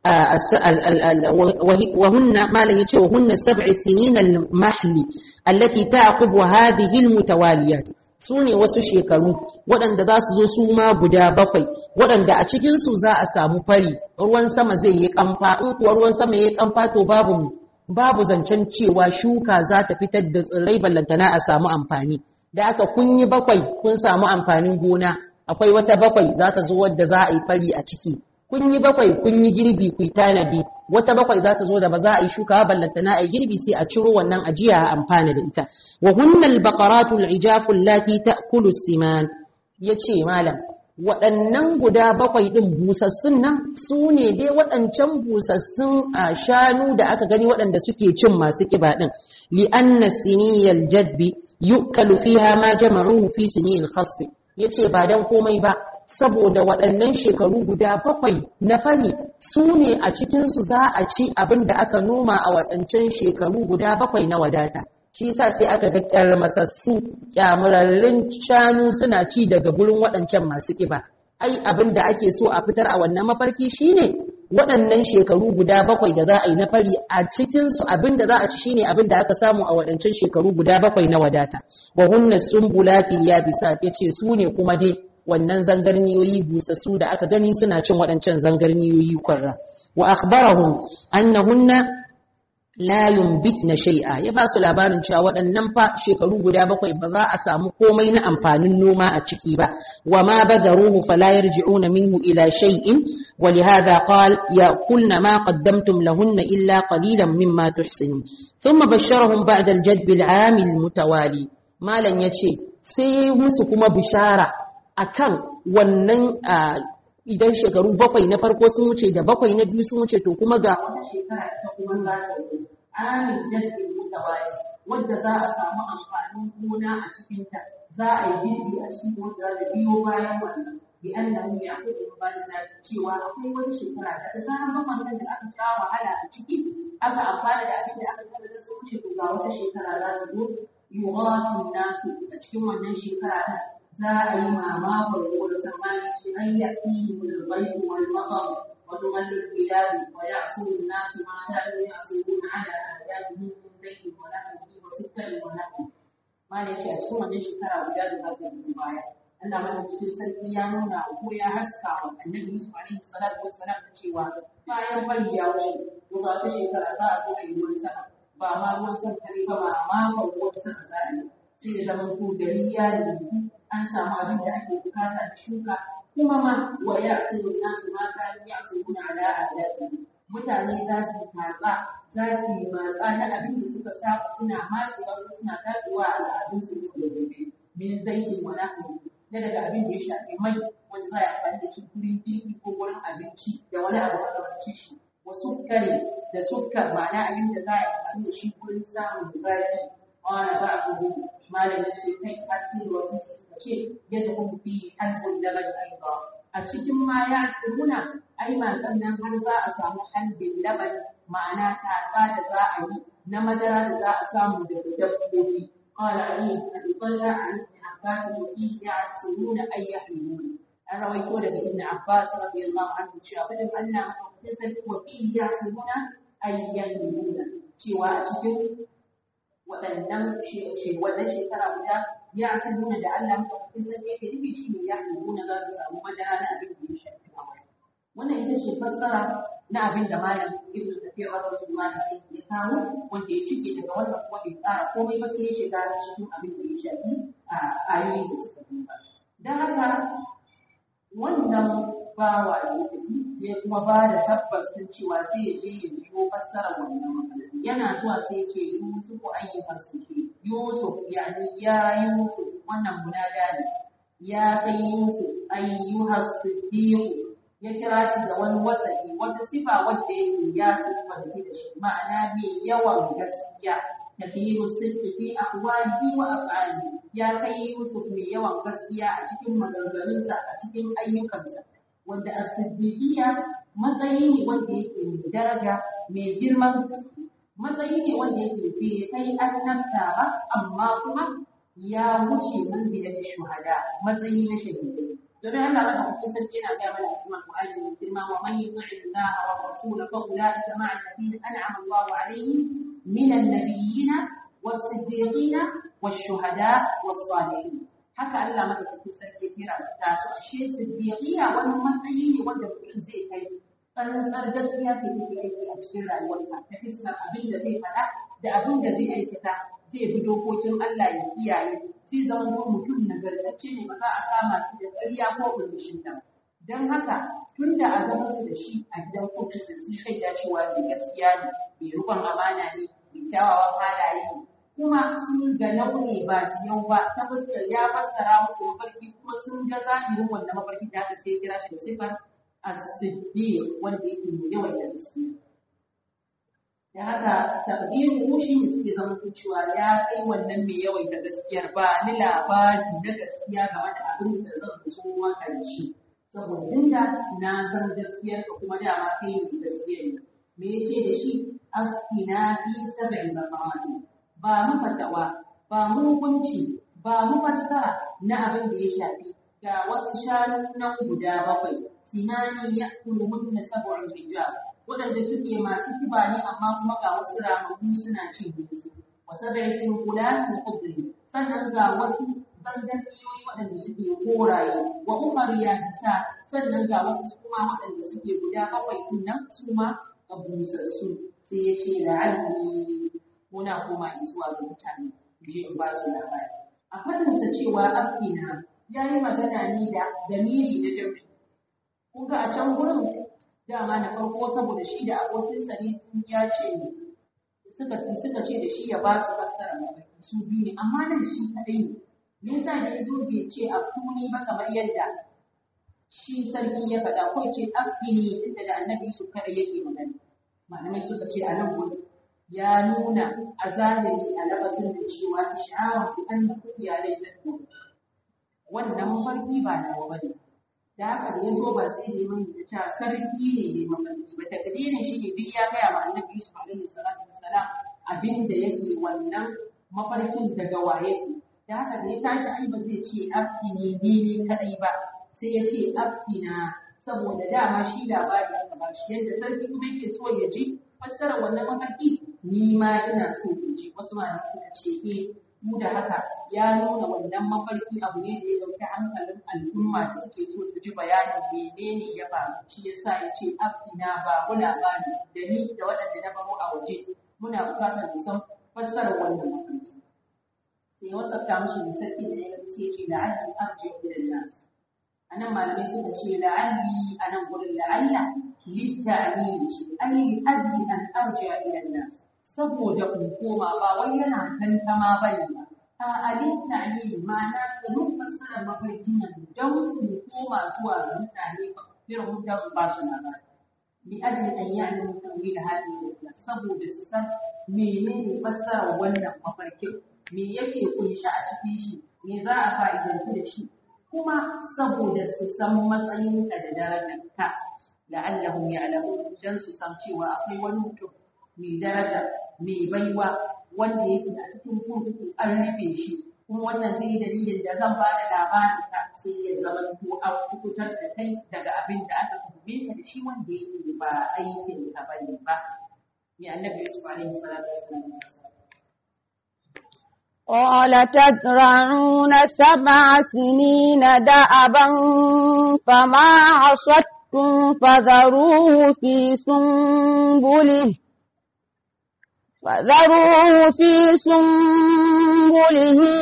Speaker 1: وهن ما لا يتشو وهن السبع السنين المحل التي تعقب هذه المتواليات sune wasu shekaru waɗanda za su zo su ma guda bakwai waɗanda a cikinsu za a samu fari ruwan sama zai yi kamfa in kuwa ruwan sama ya yi kamfa to babu babu zancen cewa shuka za ta fitar da tsirrai ballantana a samu amfani da aka kun yi bakwai kun samu amfanin gona akwai wata bakwai za ta zo wadda za a yi fari a ciki kun yi bakwai kun yi girbi ku yi tanadi wata bakwai za ta zo da ba za a yi shuka ballantana a yi girbi sai a ciro wannan ajiya a amfana da ita wa hunnal baqaratu al-ijafu allati ta'kulu as-siman yace malam waɗannan guda bakwai din busassun nan su ne dai waɗancan busassun shanu da aka gani waɗanda suke cin masu kiba din li anna siniyal jadbi yukalu fiha ma jama'uhu fi sinil khasb yace ba dan komai ba saboda waɗannan shekaru guda bakwai na fari su ne a cikin su za a ci abin da aka noma a waɗancan shekaru guda bakwai na wadata shi yasa sai aka ga kyarmasassu kyamurarrun shanu suna ci daga gurin waɗancan masu kiba ai abin da ake so a fitar a wannan mafarki shine waɗannan shekaru guda bakwai da za a yi na fari a cikinsu abin da za a ci shine abin da aka samu a waɗancan shekaru guda bakwai na wadata wa hunna sumbulati yabisat yace su ne kuma dai wannan zangarniyoyi busassu da aka gani suna cin waɗancan zangarniyoyi kwarra wa akhbarahum annahunna la yumbitna shay'a ya ba su labarin cewa waɗannan fa shekaru guda bakwai ba za a samu komai na amfanin noma a ciki ba wa ma badaruhu fala yarji'una minhu ila shay'in wa lihadha qala ya'kulna ma qaddamtum lahunna illa qalilan mimma tuhsinun thumma basharahum ba'da al-jadb al-'am al-mutawali malan yace sai musu kuma bishara akan wannan idan shekaru bakwai na farko sun wuce da bakwai na biyu sun wuce to kuma ga wata shekara ta kuma za ta zo amin jaddi mutawali wanda za a samu amfanin gona a cikin ta za a yi girbi a cikin wanda da biyo bayan wannan bi annahu yaqutu ba'da cewa akwai wani shekara da da zaran bakwai da aka sha wahala a ciki aka amfana da abin da aka kada da su wuce to ga wata shekara za ta zo yughatu nasu a cikin wannan shekara za a yi mamakon ruwan samani shi an yaƙi mulbai wal matsar wa tumallu bilad wa ya'suru an-nas ma kanu ya'suruna ala ahdafihim da za ta yi baya. Allah madaukakin sarki ya nuna ko ya haska wa annabi Yusuf alaihi salatu wassalam cewa bayan bari ya wuce ko ga wata shekara za a zo a yi ruwan sama ba ma ruwan sama kare ba ma ma ba ruwan sama za a yi sai da zaman ko gari ya rubu an samu abin da ake bukata da shuka kuma ma wa ya asiru nasu ma kanu ya asiru ala adati mutane za su tatsa za su yi matsa na abin da suka saba suna matsewa suna tatsuwa a al'adunsu da gobe min zaitun wa nahwi na daga abin da ya shafi mai wanda za a amfani da shi wurin girki ko wurin abinci da wani abu makamancin shi wa sukkari da sukkar ma'ana abin da za a amfani da shi wurin samun zafi wani ba a gudu malamin ce kai tasiri wasu suka ce yadda kuma fi halbun daga aiba a cikin ma ya tsiruna ai matsan nan har za a samu halbin laban ma'ana tatsa da za a yi na madara da za a samu daga dabbobi قال علي أن يطلع عن ابن عباس وفيه يعصرون أي يحملون أنا رويت لك ابن عباس رضي الله عنه شاهد أن مقتصد وفيه يعصرون أي يحملون شواء شكل وأنم شيء ولا شيء ترى بدا يعصرون لأن مقتصد يكذب شيء يحملون لا تسامو مدانا أبن يشهد الأول وأنا إذا شيء فسر na abin da malam ibnu kathir rahimahullah ya kawo wanda ya cike daga wannan kuma bai tsara komai ba sai ya shiga cikin abin da ya shafi a ayoyi da suka duba dan haka wannan bawa ya kuma ba da tabbas din cewa zai je ya biyo fassara wannan magana yana zuwa sai ya ce Yusuf ayyuhar sike Yusuf yani ya Yusuf wannan munada ne ya kai Yusuf ayyuhar siddiq ya kira shi da wani wasaki wata sifa wadda yake ya sifa da shi ma'ana mai yawan gaskiya kathiru sidqi fi aqwalihi wa af'alihi ya kai Yusuf mai yawan gaskiya a cikin maganganunsa a cikin ayyukansa wanda as-siddiqiyya matsayi ne wanda yake mai daraja mai girman matsayi ne wanda yake bai kai annabta ba amma kuma ya wuce manzilar shuhada matsayi na shahidai domin Allah ba ta sarki yana ga mana cikin Qur'ani mai girma wa man yuti Allah wa rasulahu fa ulaika ma'a alladhina an'ama Allah 'alayhim min an-nabiyyin was-siddiqin wash-shuhada was-salihin haka Allah madaukakin sarki kira ta su ashe siddiqiya wani matsayi ne wanda mutum zai kai tsantsar gaskiya ce take aiki a cikin rayuwarsa ta fiskar abin da zai faɗa da abin da zai aikata zai bi dokokin Allah ya kiyaye sai zama mutum nagartacce ne ba za a kama shi da ƙarya ko burbushin ta don haka tun da a zama su da shi a gidan kotu da sun shaida cewa mai gaskiya ne mai rukun amana ne mai kyawawan halaye ne kuma sun ga launi ba yau ba ta fuskar ya fassara musu mafarki kuma sun ga zahirin wannan mafarki da aka sai kira shi da sifar as-siddiq wanda yake mai yawan da gaskiya da haka taqdiru shi ne suke zama cewa ya kai wannan mai yawan da gaskiyar ba ni labari na gaskiya game da abin da zan so maka da shi saboda inda na san gaskiyar ka kuma dama kai ne gaskiyar ne me yace da shi afina fi sab'i maqamat ba mu fatawa ba mu hukunci ba mu fassara na abin da ya shafi ga wasu shanu nan guda bakwai sinani ya'kuluhunna sab'un hijab waɗanda suke masu kiba ne amma kuma ga wasu ramamu suna cin su wa sab'i sinqulat khudri sannan ga wasu zangarniyoyi waɗanda suke koraye wa umariya nisa sannan ga wasu kuma waɗanda suke guda bakwai din nan su ma abusassu sai ya ce la'alli muna koma zuwa ga mutane je in ba su labari a fadinsa cewa afina ya yi magana ni da damiri na jami kun ga a can gurin dama na farko saboda shi da abokinsa ne sun ya ce suka suka ce da shi ya ba su fassara mafarki su biyu ne amma nan shi kadai ne me yasa da yazo bai ce afuni ba kamar yadda shi sarki ya faɗa ko ce afini tunda da annabi su kada yake magana malamai suka ce a nan gurin ya nuna a zahiri a lafazin da cewa ishara bi anna kudiya laysa wannan mafarki ba nawa bane da haka da yazo ba sai ne mun ta sarki ne ne mafarki ba takdirin shi ne duk ya gaya ma annabi Yusuf alaihi salatu wassalam abinda yake wannan mafarkin daga waye da haka da ya tashi ai ba zai ce afini ni ne kadai ba sai ya ce afina saboda dama shi labari aka ba shi yadda sarki kuma yake so ya ji fassara wannan mafarki ni ma ina so in ji wasu malamai suka ce eh mu da haka ya nuna wannan mafarki abu ne da ya dauki hankalin al'umma da suke so su ji bayanin menene ya faru shi yasa ya ce abdina ba mu labari da ni da waɗanda na baro a waje muna buƙatar mu san fassarar wannan mafarki sai wasafta mishi da sarki da ya sai ce la'alli arji'u ila nas anan malamai suka ce la'alli anan gurin la'alla litta'lil ce ai li ajli an arji'a ila nas saboda in koma ba wai yana tantama bane ba a alin ta'lil ma'ana da mun fassara mafarkin nan don in koma zuwa ga mutane irin mutane ba su na ba bi ajli an ya'lamu tawil hadhihi saboda su san menene fassarar wannan mafarkin me yake kunshi a cikin shi me za a fa'idantu da shi kuma saboda su san matsayinka da darajarka la'allahum ya'lamun dan su san cewa akwai wani mutum mai daraja mai baiwa wanda yake a cikin kurkuku an rufe shi kuma wannan zai dalilin da zan ba da labarin ka sai ya zama ko an kukutar da kai daga abin da aka tuhume ka da shi wanda yake ba aikin ka bane ba ya annabi Yusuf alaihi salatu wassalam
Speaker 2: قال تزرعون سبع سنين دأبا فما حصدتم فذروه في سنبله فذروه في سنبله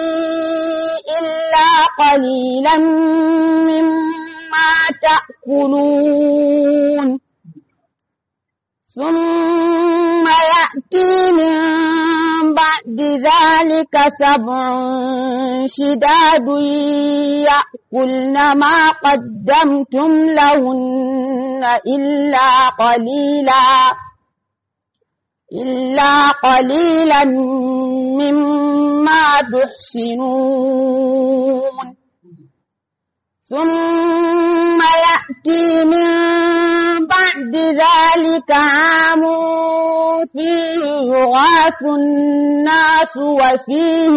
Speaker 2: إلا قليلا مما تأكلون ثم يأتي من بعد ذلك سبع شداد يأكلن ما قدمتم لهن إلا قليلا إلا قليلا مما تحسنون ثم يأتي من بعد ذلك عام فيه يغاث الناس وفيه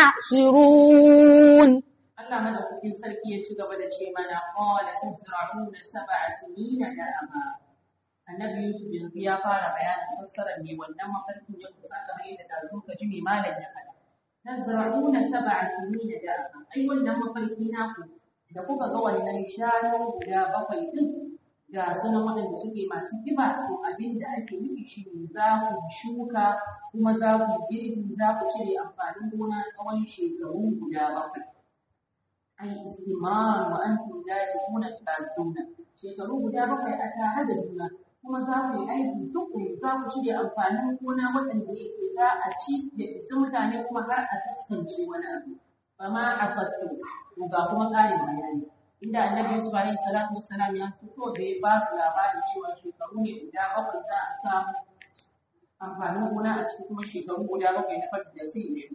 Speaker 2: يعصرون
Speaker 1: Allah madaukakin sarki ya ci gaba da ce mana qala tazra'una sab'a sinina da'ama annabi Yusuf yanzu ya fara bayanin fassarar ne wannan mafarkin ya kusa kamar yadda da zuka ji mai malam ya faɗa tazra'una sab'a sinina da'ama ai wannan mafarki naku da kuka ga wannan shanu guda bakwai din ga sunan waɗanda suke masu kiba to abin da ake nufi shi ne za ku shuka kuma za ku girbi za ku cire amfanin gona tsawon shekaru guda bakwai ai istimar wa antum dalikuna tazuna shekaru guda bakwai a tare da juna kuma za ku yi aiki tukuru za ku cire amfanin gona waɗanda yake za a ci ya isa mutane kuma har a taskance wani abu fama asattu to ga kuma ƙarin bayani inda annabi Yusuf alaihi salatu wassalam ya fito da ya ba su labarin cewa shekaru ne guda bakwai za a samu amfanin gona a cikin kuma shekaru guda bakwai na fadi da zai yi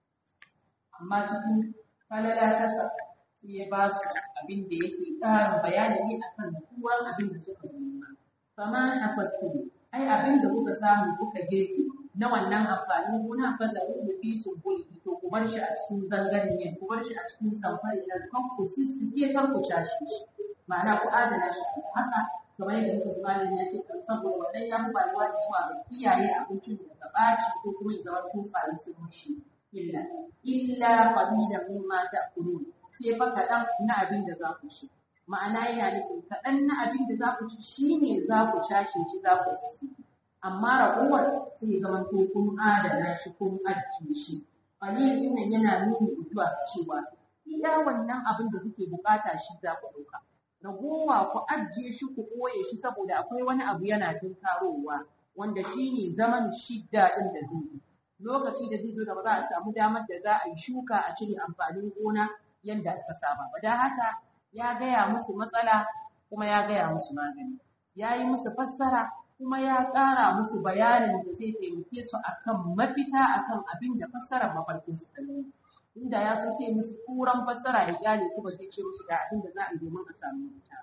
Speaker 1: amma cikin falala tasa sai ya ba su abin da yake ƙarin bayani ne akan tuwon abin da suka noma kama hasattu ai abin da kuka samu kuka girki na wannan amfanin gona fa da ku fi su buli to ku bar shi a cikin zangarin ne ku bar shi a cikin samfari da kan ku sissike kar ku tashi ma'ana ku adana shi haka kamar yadda muka malami ya ce kan saboda wannan ya fi bayuwa da zuwa ga kiyaye abincin da ka baci ko kuma ya zama tufafi sun mushi illa illa qalilan mimma ta'kulun sai fa kaɗan na abin da za ku ci ma'ana yana nufin kaɗan na abin da za ku ci shine za ku cashe shi za ku sissike amma ragowar sai zama to kun adana shi kun ajiye shi qalilin nan yana nuni zuwa cewa iya wannan abin da kuke bukata shi za ku dauka ragowa ku ajiye shi ku koye shi saboda akwai wani abu yana tunkarowa wanda shine zaman shidda din da zai lokaci da zai zo da ba za a samu damar da za a yi shuka a cire amfanin gona yanda aka saba ba dan haka ya gaya musu matsala kuma ya gaya musu magani ya yi musu fassara kuma ya ƙara musu bayanin da zai taimake su akan mafita akan abin da fassarar mafarkin su ta yi inda ya so sai musu turan fassara ya kyale su ba zai ce musu da abin da za a yi domin a samu mafita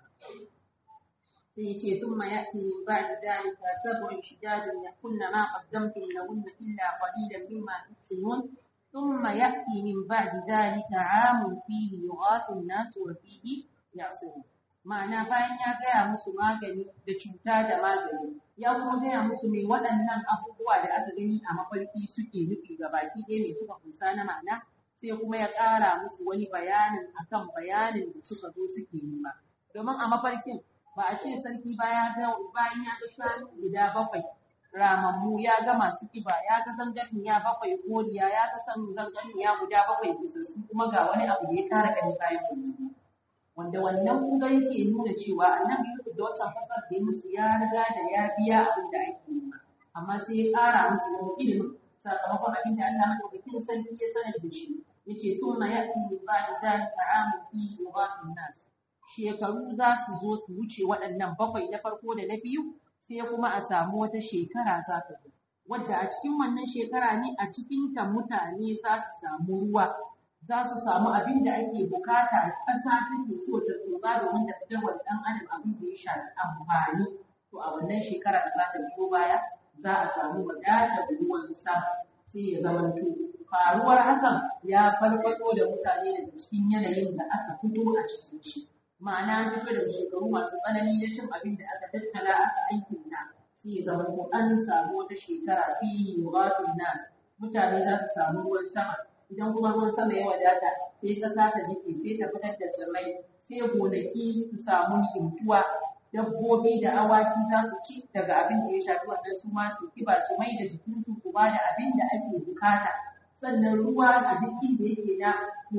Speaker 1: sai ya ce thumma ya'ti min ba'di dhalika sab'un shidadun yakunna ma qaddamtum lahunna illa qalilan mimma tuhsinun thumma ya'ti min ba'di dhalika 'amun fihi yughathu an-nasu wa fihi ya'sirun ma'ana bayan ya gaya musu magani da cuta da magani ya kuma gaya musu me waɗannan abubuwa da aka gani a mafarki suke nufi ga baki ɗaya me suka kunsa na ma'ana sai kuma ya ƙara musu wani bayanin akan bayanin da suka zo suke nema domin a mafarkin ba a ce sarki bayan ya ga shanu guda bakwai ramammu ya ga masu kiba ya ga zangarniya bakwai koriya ya ga san zangarniya guda bakwai bisassu kuma ga wani abu da ya kara gani bayan wani wanda wannan kuma yake nuna cewa annabi Yusuf da wancan fasar da ya musu ya riga da ya biya abin da ake nema amma sai ya kara musu wani ilimin sakamakon abin da Allah madaukakin sarki ya sanar da shi yace tuma ya'ti min ba'di dhalika 'amun fihi yughathu an-nas shekaru za su zo su wuce waɗannan bakwai na farko da na biyu sai kuma a samu wata shekara za ta zo wadda a cikin wannan shekara ne a cikin ta mutane za su samu ruwa za su samu abin da ake bukata ƙasa take so ta tsotsa domin ta fitar wa ɗan adam abin da ya shafi amfani to a wannan shekara da za ta biyo baya za a samu wadatar ruwan sama sai ya zamanto faruwar hakan ya farfaɗo da mutane daga cikin yanayin da aka fito a cikin shi ma'ana an fito da shekaru masu tsanani na cin abin da aka tattala aka aikin ta sai ya zama ko an samu wata shekara fi yuratun nas mutane za su samu ruwan sama idan kuma ruwan sama ya wadata sai ƙasa ta jike sai ta fitar da tsirrai sai gonaki su samu ni'imtuwa dabbobi da awaki za su ci daga abin da ya shafi wannan su ma su kiba su mai da jikinsu su ba da abin da ake bukata sannan ruwa a duk inda yake na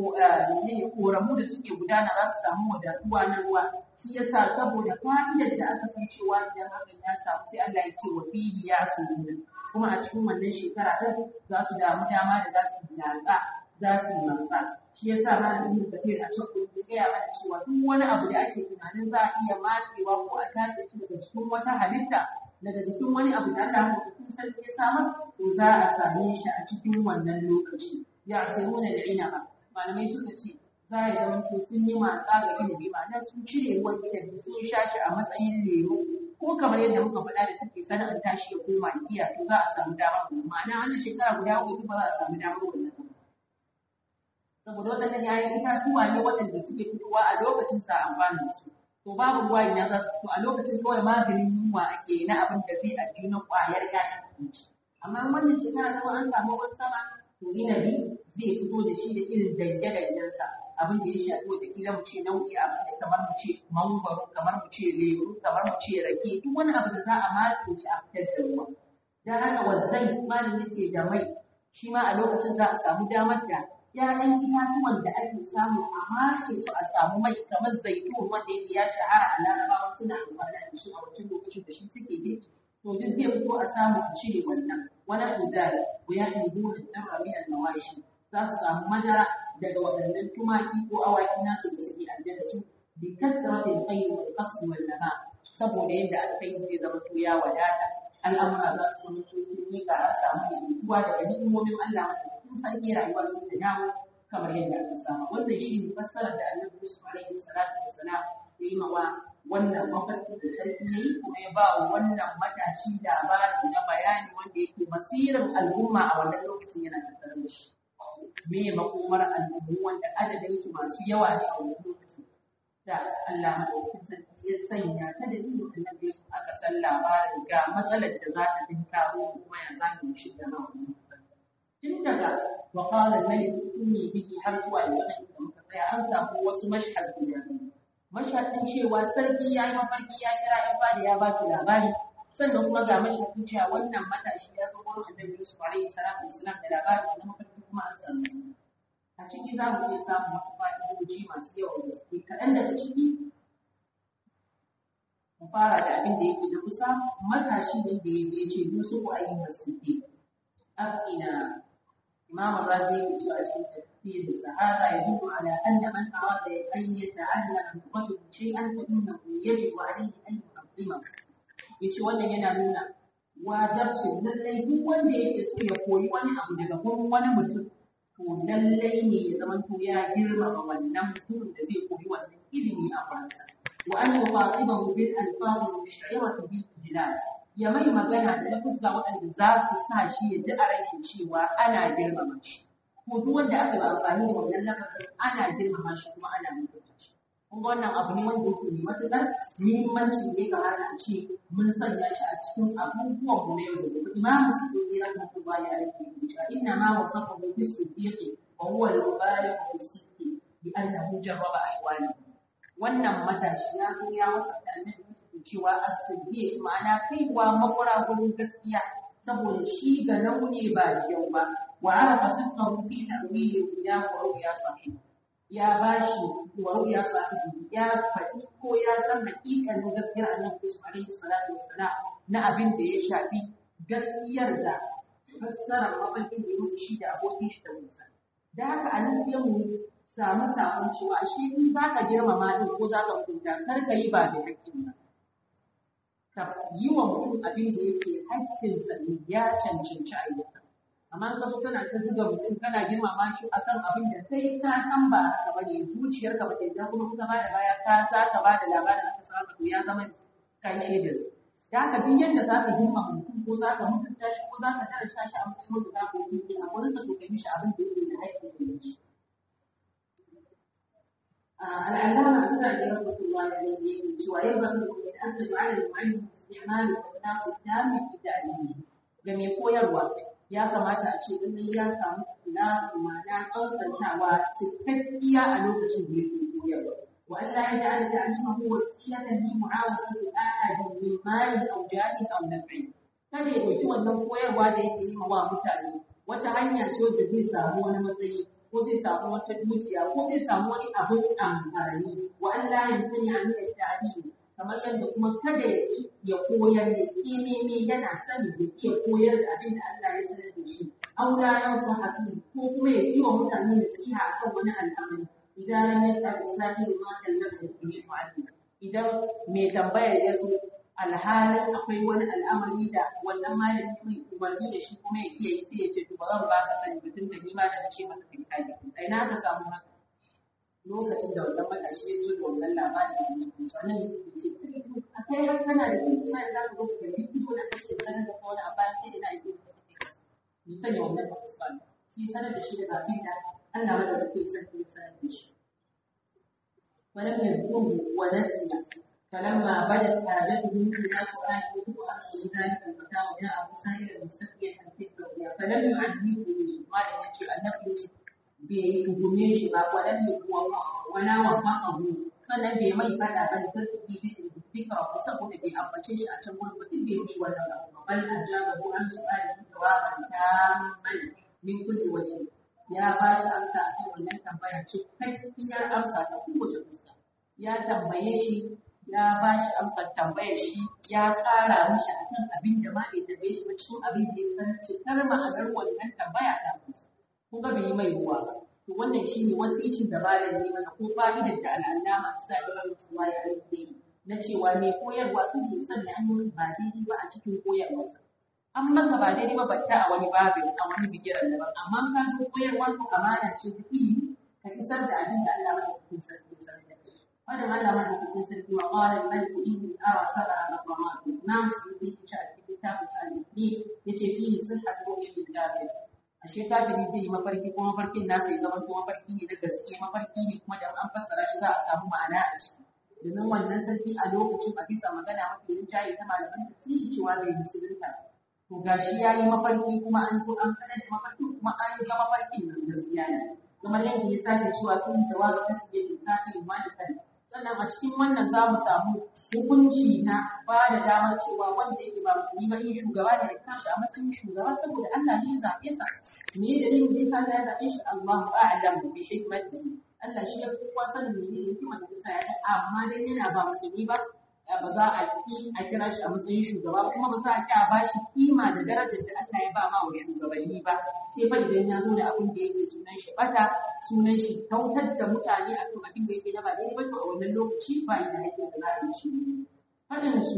Speaker 1: koramu da suke gudana za su samu wadatuwa na ruwa shi yasa saboda fa'idar da aka san cewa idan hakan ya samu sai Allah ya ce wa fihi ya sunna kuma a cikin wannan shekara ɗin za su damu dama da za su yatsa za su yi mansa shi yasa malamin da kafir a cikin ya gaya mana cewa duk wani abu da ake tunanin za a iya matsewa ko a tace shi daga cikin wata halitta daga jikin wani abu da Allah maɗaukakin sarki ya samar to za a same shi a cikin wannan lokaci ya asiruna da inaba malamai suka ce za a zama to sun yi matsa ga inabi ma'ana sun cire ruwan inabi sun sha shi a matsayin lemo ko kamar yadda muka faɗa da take sana'ar tashi ya koma giya to za a samu damar ma'ana wannan shekara guda uku ba za a samu damar wannan saboda waɗannan yayin itatuwa ne waɗanda suke fitowa a lokacin sa amfanin su to babu ruwa ina za su fito a lokacin kawai maganin yunwa ake na abin da zai ajiyu na ƙwayar ƴaƴan abinci amma wannan shekara ta an samu ruwan sama to inabi zai fito da shi da irin dange-dangensa abin da ya shafi wataƙila mu ce nau'i abin da kamar mu ce mangwaro kamar mu ce lemu kamar mu ce rake duk wani abu da za a matse shi a fitar da ruwa dan haka wazzai malin yake da mai shi ma a lokacin za a samu damar da ‘ya'yan itatuwan da ake samu a matse su a samu mai kamar zaitun wanda yake ya shahara a larabawa suna amfani da shi a wancan lokacin da shi suke girki to duk zai fito a samu a cire wannan wani kuzari ko ya yi burin ɗan rabi'ar nawashi za su samu madara daga waɗannan tumaki ko awaki nasu da suke aljanna su bi kasratil khayr wal qasd wal nama saboda yadda alkhairi zai zama to ya wadata al'amura za su zama to sun ga an samu mutuwa daga ni'imomin Allah in sarki rayuwar sun da dawo kamar yadda aka samu wannan shine fassarar da Annabi Yusuf alaihi salatu wassalam ya yi mawa wannan mafarki da sarki yayi kuma ya ba wannan matashi labari na bayani wanda yake basirin al'umma a wannan lokacin yana tattare da shi me makomar al'ummu wanda adadin su masu yawa ne a wannan lokacin da Allah madaukakin sarki ya sanya ta da ilimin Annabi Yusuf aka san labarin ga matsalar da za ta dinkaro kuma ya za mu shiga na wannan tun daga wakalar mai kuni biki har zuwa yanzu da muka tsaya an samu wasu mashhad guda mashhadin cewa sarki ya yi mafarki ya kira yan fada ya ba su labari sannan kuma ga mashhadin cewa wannan matashi ya zo wurin Annabi Yusuf alaihi salatu wassalam da labarin wannan mafarki kuma an samu a ciki za mu iya samun wasu fa'idoji masu yawa da suke kaɗan daga ciki mu fara da abin da yake da kusa matashi ne da ya ce Yusuf ayyuhas siddiq أبقنا إمام الرازي في تفسير السهادة يدل على أن من أراد أن يتعلم من شيئا فإنه يجب عليه أن يقدمه. yace wannan yana nuna wajibcin lallai duk wanda yake so ya koyi wani abu daga gurin wani mutum to lallai ne ya zama to ya girmama wannan mutum da zai koyi wannan ilimi a gurinsa wa an yuqatibahu bil alfaz al-mush'irati bil ijlal ya mai magana da lafuzza waɗanda za su sa shi ya ji a rankin cewa ana girmama shi ko duk wanda aka yi amfani da wannan lafazin ana girmama shi kuma ana mutunta shi kun ga wannan abu ne wanda yake mai matuƙar muhimmanci ne kamar a ce mun sanya shi a cikin abubuwan mu na yau da gobe. Imamu Suyuti rahmatullahi alaihi ya inna ma wasafahu bis-siddiqi wa huwa al-mubaligh bis-sidqi bi annahu jarraba ahwali. Wannan matashi ya zo ya wasafta annabi cewa as-siddiq ma'ana kaiwa makura gurin gaskiya saboda shi ga naune ba yau ba wa arafa sidqahu fi ta'wili ya wa ya sahih ya bashi wa ya sahih ya faɗi ko ya san haƙiƙanin gaskiyar annabi alaihi salatu wassalam na abin da ya shafi gaskiyar da fassarar mafarkin da musu shi da abokin shi da musa da haka a nan sai mu samu sabon cewa shi in za ka girmama din ko za ka kunta kar ka yi ba da haƙƙin ba ka yi wa mutum abin da yake haƙƙinsa ne ya cancanci ayyuka amma ka zo kana ta zuga mutum kana girmama shi akan abin da kai ka san ba haka ba ne zuciyarka ba ta yi kuma kuma ba da baya ka za ka ba da labarin aka samu to ya zama kai shaidar da haka duk yadda za ka girmama mutum ko za ka mutunta shi ko za ka daraja shi a matsayin da za ka yi a wurin ka to ka mishi abin da yake da haƙƙin da shi العلامة السعدي رحمة الله عليه يقول وينبغي أن تجعل المعلم استعمال الإخلاص التام في تعليمه لم يكن يروى يا كما تأتي أن يا كما إخلاص معنى أنصرها وتكفيا أنوك تجيب وأن لا يجعل تعليمه وسيلة لمعاونة أحد من مال أو جاه أو نفع kada ya ɗauki wannan koyarwa da yake yi wa mutane wata hanya ce da zai samu wani matsayi ko zai samu wata dukiya ko zai samu wani abin amfani wa Allah ya sanya ni da ta'ali kamar yadda kuma kada ya ya koyar da kimimi yana sani da ke koyar da abin da Allah ya sanar da shi aula ya sahabi ko kuma ya yi wa mutane nasiha akan wani al'amari idan ran ya ta islami ma kallaka da shi ma'ani idan mai tambayar ya zo alhalin akwai wani al'amari da wannan malami mai umarni da shi kuma ya iya yi sai ya ce to ba zan ba ka sani mutum da nima da ce maka kai kai sai na ka samu haka lokacin da wannan matashi ya zo da wannan labarin da yake wannan ne ce a kai har kana da kima da za ka zo ka yi ido da kake sanar da wani a bayan sai ina yi ni sanya wannan ba kusa sai sanar da shi da abin da Allah ya da kai sanar da sanar da shi ولم يذكره ونسي فلما بدت حاجته إلى سؤاله وأرسل ذلك المكان جاء مسائلا مستقيا الفكر فلم يعذبه قال يجي النبي بهجوميش ولم ولا وفقه sannan bai mai fada ba da farki bisin fikra ko saboda bai ambace shi a can gurin mutum bai mishi wannan abu bal ajabahu an su'ali jawaban tamman min kulli wajh ya ba shi amsa a kan wannan tambaya ce kakkiyar amsa ta kowace fuska ya tambaye shi ya ba shi amsar tambayar shi ya ƙara mishi a kan abin da ma bai tambaye shi ba cikin abin da ya san cikar ma'anar wannan tambaya ta amsa kun ga bai yi mai ruwa ba to wannan shine wasicin da malam ne mana ko fa'idar da al'allama sai da rahmatullahi alaihi na cewa mai koyarwa sun yi sanya an yi ba daidai ba a cikin koyarwarsa an maka ba daidai ba batta a wani babin a wani bigiran daban amma ka zo koyarwa ko amana ce ta ilimi ka isar da abin da Allah ya sarki sarki wannan Allah madaukakin sarki wa qala al-maliku inni ara sab'a maqamat nam sai ya ce kitabun salihi yace fi sihhatu ilmi kafir ashe kafiri zai yi mafarki ko mafarkin nasa ya zama kuma mafarki ne na gaske mafarki ne kuma da an fassara shi za a samu ma'ana a ciki domin wannan sarki a lokacin a bisa magana mafi rinjaye ta malaman tafsiri cewa bai musulunta to gashi ya yi mafarki kuma an zo an sanar da mafarkin kuma an ga mafarkin nan gaskiya ne kamar yadda ya sake cewa kun jawabi tasbihin kafin malikan sannan a cikin wannan za mu samu hukunci na ba da damar cewa wanda yake ba musulmi ba in shugaba da ya kashi a matsayin shugaba saboda Allah ne ya zaɓe sa me ya dalilin da ya zaɓe shi Allahu a'lam bi hikmatihi Allah shi ya fi kowa sanin me ne hikimar da yasa ya amma dai yana ba musulmi ba ba za a ki a kira shi a matsayin shugaba kuma ba za a ki a ba shi kima da darajar da Allah ya ba ma wa shugabanni ba sai fa idan ya zo da abin da yake sunan shi bata sunan shi tautar da mutane a kan abin da yake na ba daidai ba to a wannan lokaci ba da hakkin da za a yi shi fadin su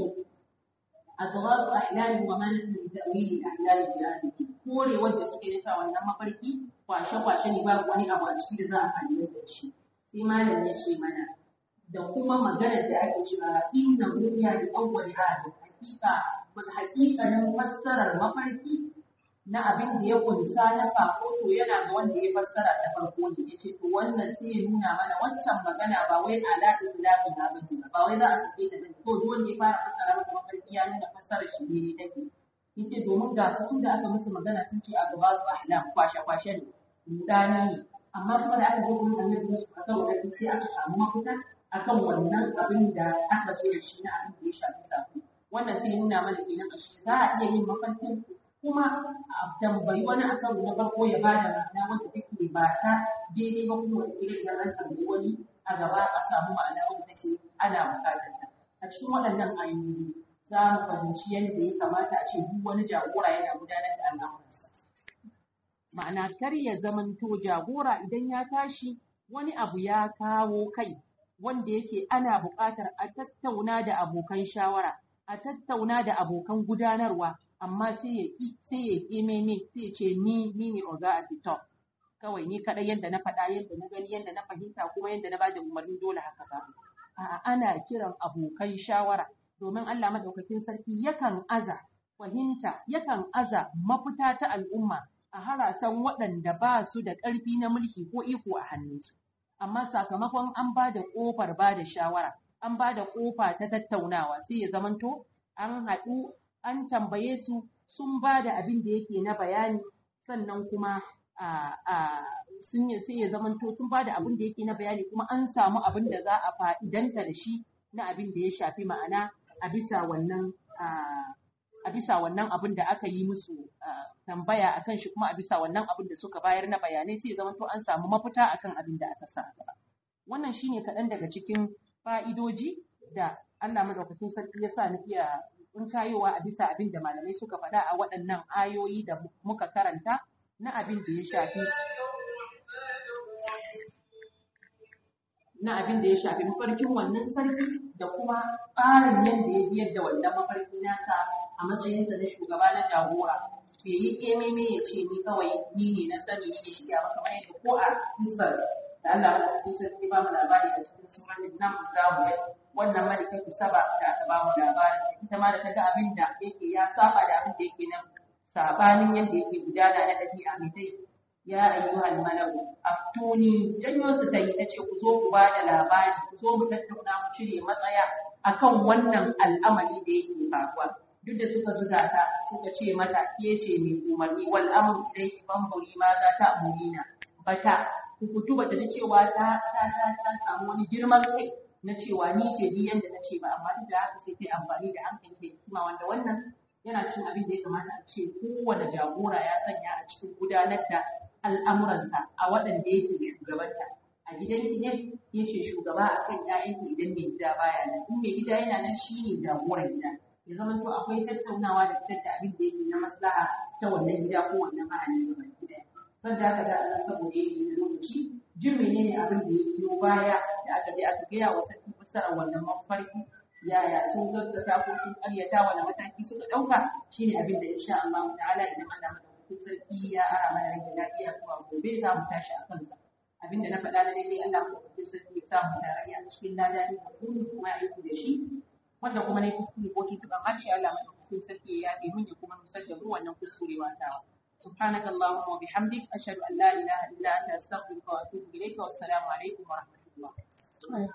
Speaker 1: adghar ahlal wa man min ta'wil ahlal biladi kore wanda suke nisa wannan mafarki kwashe kwashe ne babu wani abu a ciki da za a kalle da shi sai malam ya ce mana da kuma maganar da ake cewa inna ruya da awwal hadi hakika wal hakikanin fassarar mafarki na abin da ya kunsa na sako to yana ga wanda ya fassara ta farko ne yace to wannan sai ya nuna mana wancan magana ba wai ala itlaqi na ba ba wai za a sake ta ba to duk wanda ya fara fassara maka mafarki ya nuna fassarar shi ne take yace domin ga su da aka musu magana sun ce a gaba su ahlam kwashe kwashe ne mudani ne amma kuma da aka zo gurin annabi musu aka wani sai aka samu mafita akan wannan abin da aka so da shi na abin da ya shafi sako wannan sai nuna mana kenan ashe za a iya yin mafarkin kuma a tambayi wani akan na farko ya ba da ma'ana wanda take ba ta daidai ba kuma wanda kila idan an tambayi wani a gaba a samu ma'ana wanda take ana bukatar ta a cikin waɗannan ayoyi za mu fahimci yadda ya kamata a ce duk wani jagora yana gudanar da al'amuransa ma'ana kar ya zamanto jagora idan ya tashi wani abu ya kawo kai wanda yake ana buƙatar a tattauna da abokan shawara a tattauna da abokan gudanarwa amma sai ya ƙi sai ya ƙi mene sai ya ce ni ni ne oga at the top kawai ni kaɗai yadda na faɗa yadda na gani yadda na fahimta kuma yadda na bada umarni dole haka ba a'a ana kiran abokan shawara domin Allah madaukakin sarki yakan aza fahimta yakan aza mafita ta al'umma a harasan waɗanda ba su da ƙarfi na mulki ko iko a hannunsu amma sakamakon an ba da ƙofar ba da shawara an ba da ƙofa ta tattaunawa sai ya zamanto an haɗu an tambaye su sun ba da abin da yake na bayani sannan kuma sun sai ya zamanto sun ba da abin da yake na bayani kuma an samu abin da za a fa'idanta da shi na abin da ya shafi ma'ana a bisa wannan a bisa wannan abin da aka yi musu tambaya akan shi kuma a bisa wannan abin da suka bayar na bayanai sai ya zamanto an samu mafita akan abin da aka sa gaba wannan shine kaɗan daga cikin fa'idoji da Allah madaukakin sarki ya sa ni iya in kayowa a bisa abin da malamai suka faɗa a waɗannan ayoyi da muka karanta na abin da ya shafi na abin da ya shafi mafarkin wannan sarki da kuma tsarin yadda ya biyar da wannan mafarki nasa a matsayinsa na shugaba na jagora bai yi kememe ya ce ni kawai ni ne na sani ni ne shirya ba kamar yadda ko a isar da Allah madaukakin sarki ba mu labari a cikin sunan nan za mu ga wannan malikatu saba da aka ba mu labarin ita ma da ta ga abin da yake ya saba da abin da yake nan sabanin yadda yake gudana na ɗabi'a mai dai ya ayyuhal malaku aftuni janyo su ta yi ta ce ku zo ku ba da labari ku zo mu tattauna mu cire matsaya akan wannan al'amari da yake faruwa duk da suka zuga ta suka ce mata ke ce mai umarni wal amru ilayki fanzuri ma za ta amurina bata ku fito bata ji cewa ta ta ta samu wani girman kai na cewa ni ce ni yanda na ce ba amma duk da haka sai kai amfani da hankali da hikima wanda wannan yana cin abin da ya kamata a ce kowane jagora ya sanya a cikin gudanar da al'amuransa a waɗanda yake shugabanta a gidan ki ne ya ce shugaba a kan ‘ya'yanki idan mai gida baya nan in mai gida yana nan shi ne jagoran gida ya zama to akwai tattaunawa da fitar da abin da yake na maslaha ta wannan gida ko wannan mahalli ga baki ɗaya sanda aka ga Allah saboda yake da lokaci jin menene abin da ya biyo baya da aka je aka gaya wa sarki fassarar wannan mafarki yaya sun gaggata ko sun ƙaryata wani mataki suka ɗauka shine abin da insha Allah ta'ala idan Allah madaukakin sarki ya ara mana rage lafiya zuwa gobe za mu tashi a kansa abinda na faɗa na daidai Allah madaukakin sarki ya sa mu tarayya a cikin lada ne da kuma aiki da shi wanda kuma ne kuskure ko tuntuɓa harshe Allah madaukakin sarki ya yafe mun ya kuma nusar da mu wannan kuskurewa tawa سبحانك اللهم وبحمدك أشهد أن لا إله إلا أنت أستغفرك وأتوب إليك والسلام عليكم ورحمة الله